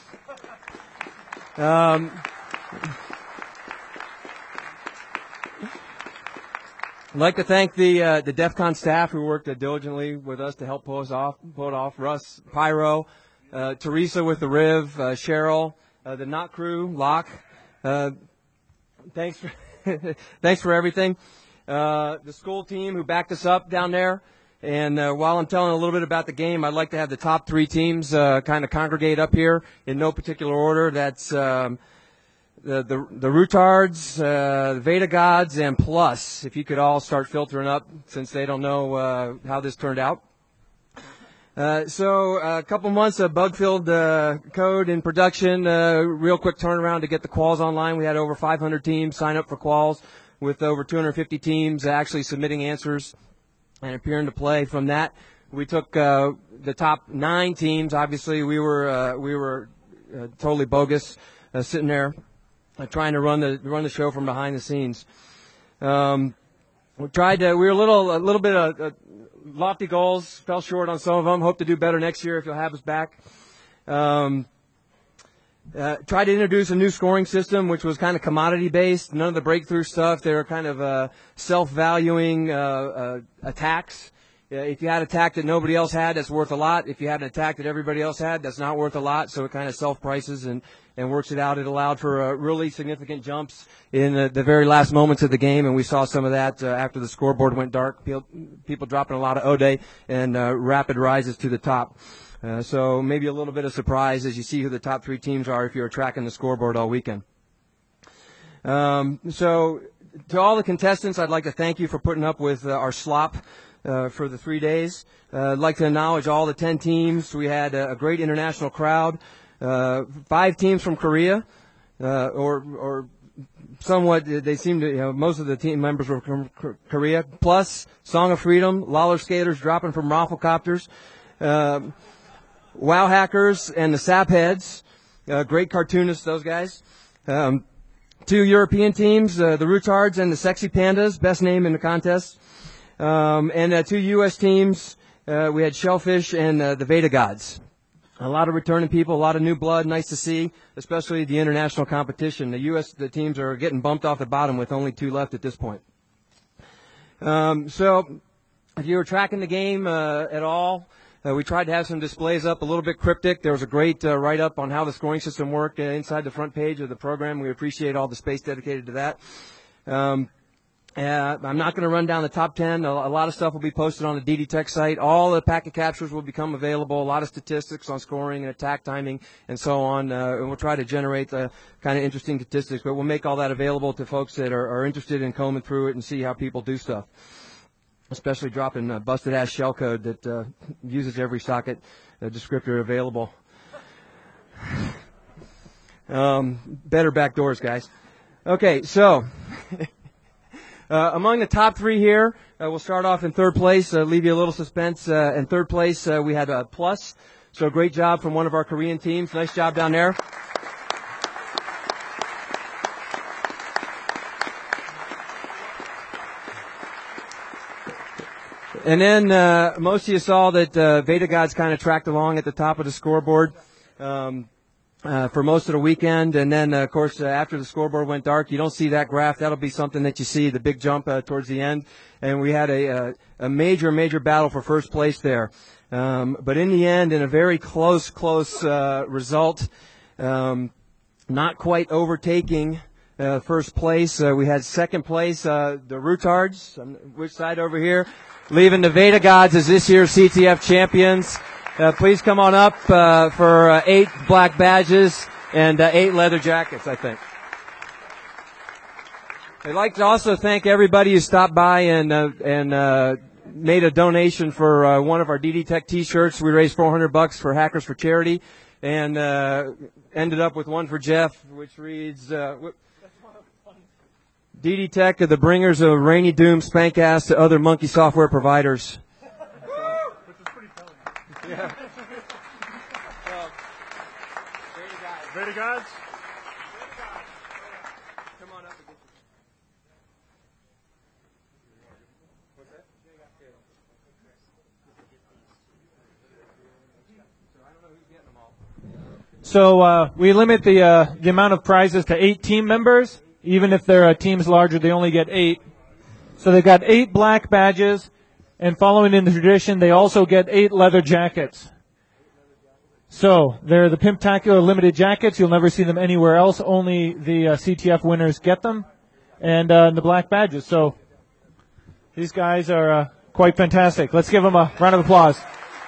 I'd like to thank the DEF CON staff who worked diligently with us to help pull it off. Russ, Pyro, Teresa with the Riv, Cheryl, the Knot crew, Locke. Thanks for everything. The school team who backed us up down there. And while I'm telling a little bit about the game, I'd like to have the top 3 teams kind of congregate up here in no particular order. That's the Rutards, the Veda Gods, and Plus, if you could all start filtering up since they don't know how this turned out. So a couple months of bug-filled code in production, real quick turnaround to get the quals online. We had over 500 teams sign up for quals with over 250 teams actually submitting answers and appearing to play. From that, we took the top 9 teams. Obviously, we were totally bogus, sitting there trying to run the show from behind the scenes. We were a little bit lofty goals, fell short on some of them. Hope to do better next year if you'll have us back. Tried to introduce a new scoring system, which was kind of commodity based. None of the breakthrough stuff. They were kind of self-valuing attacks. If you had an attack that nobody else had, that's worth a lot. If you had an attack that everybody else had, that's not worth a lot. So it kind of self-prices and works it out. It allowed for really significant jumps in the very last moments of the game, and we saw some of that after the scoreboard went dark. People dropping a lot of Ode and rapid rises to the top. So maybe a little bit of surprise as you see who the top 3 teams are if you're tracking the scoreboard all weekend. So to all the contestants, I'd like to thank you for putting up with our slop for the 3 days. I'd like to acknowledge all the 10 teams. We had a great international crowd. 5 teams from Korea, or somewhat, they seem to, most of the team members were from Korea, plus Song of Freedom, Lawler Skaters dropping from Rafflecopters, Wow Hackers, and the Sapheads, great cartoonists, those guys. 2 European teams, the Rutards and the Sexy Pandas, best name in the contest. And 2 U.S. teams, we had Shellfish and the Veda Gods. A lot of returning people, a lot of new blood, nice to see, especially the international competition. The teams are getting bumped off the bottom with only 2 left at this point. So if you were tracking the game at all, We tried to have some displays up, a little bit cryptic. There was a great write-up on how the scoring system worked inside the front page of the program. We appreciate all the space dedicated to that. I'm not going to run down the top 10. A lot of stuff will be posted on the DD Tech site. All the packet captures will become available. A lot of statistics on scoring and attack timing and so on. And we'll try to generate the kind of interesting statistics, but we'll make all that available to folks that are interested in combing through it and see how people do stuff. Especially dropping busted ass shellcode that uses every socket descriptor available. Better backdoors, guys. Okay, so among the top 3 here, we'll start off in third place. Leave you a little suspense. In third place, we had a plus. So great job from one of our Korean teams. Nice job down there. And then most of you saw that Veda Gods kind of tracked along at the top of the scoreboard for most of the weekend. And then, of course, after the scoreboard went dark, you don't see that graph. That'll be something that you see, the big jump towards the end. And we had a major battle for first place there. But in the end, in a very close result, not quite overtaking first place. We had second place, the Rutards, on which side over here? Leaving the Veda Gods as this year's CTF champions. Please come on up for 8 black badges and 8 leather jackets, I think. I'd like to also thank everybody who stopped by and made a donation for one of our DD Tech T-shirts. We raised $400 for Hackers for Charity, and ended up with one for Jeff, which reads. DD Tech are the bringers of Rainy Doom spank ass to other monkey software providers. Yeah. Veda Gods? Come on up and get So we limit the amount of prizes to 8 team members. Even if their team's larger, they only get 8. So they've got 8 black badges, and following in the tradition, they also get 8 leather jackets. So they're the Pimptacular limited jackets. You'll never see them anywhere else. Only the CTF winners get them, and the black badges. So these guys are quite fantastic. Let's give them a round of applause.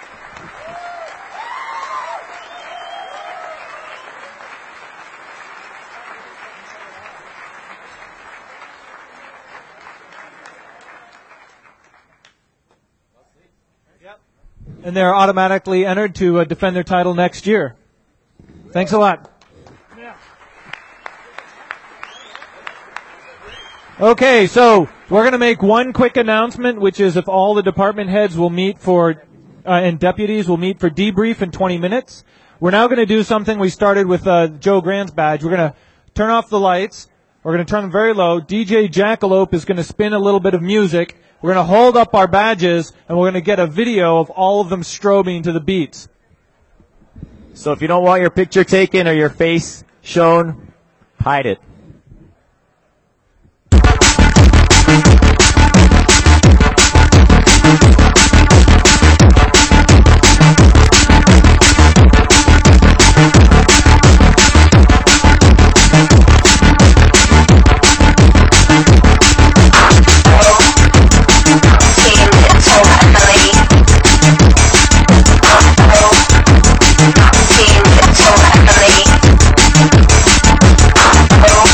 And they're automatically entered to defend their title next year. Thanks a lot. Okay, so we're going to make one quick announcement, which is if all the department heads will meet for, and deputies will meet for debrief in 20 minutes. We're now going to do something we started with Joe Grant's badge. We're going to turn off the lights. We're going to turn them very low. DJ Jackalope is going to spin a little bit of music. We're going to hold up our badges, and we're going to get a video of all of them strobing to the beats. So if you don't want your picture taken or your face shown, hide it. Oh,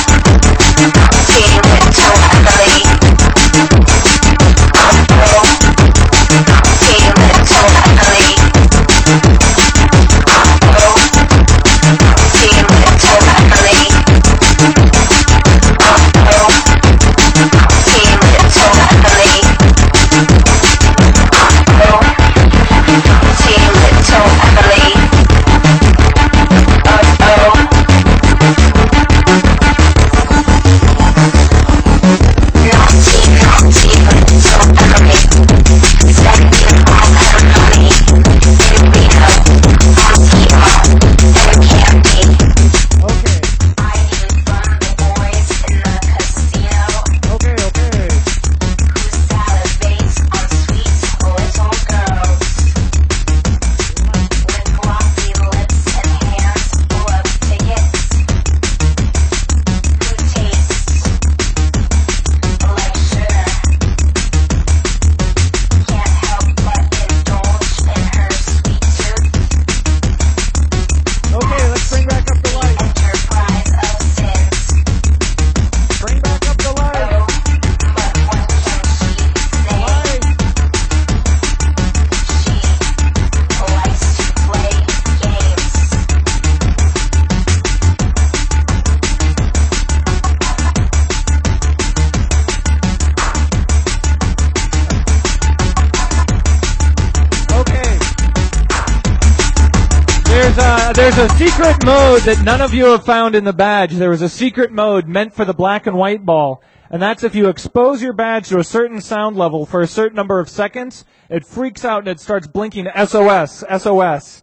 there's a secret mode that none of you have found in the badge. There was a secret mode meant for the black and white ball. And that's if you expose your badge to a certain sound level for a certain number of seconds, it freaks out and it starts blinking SOS, SOS.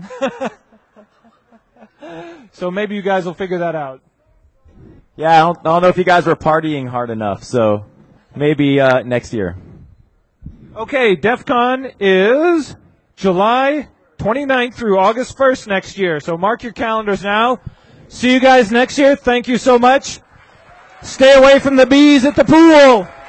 So maybe you guys will figure that out. Yeah, I don't know if you guys were partying hard enough, so maybe next year. Okay, DEF CON is July 29th through August 1st next year. So mark your calendars now. See you guys next year. Thank you so much. Stay away from the bees at the pool.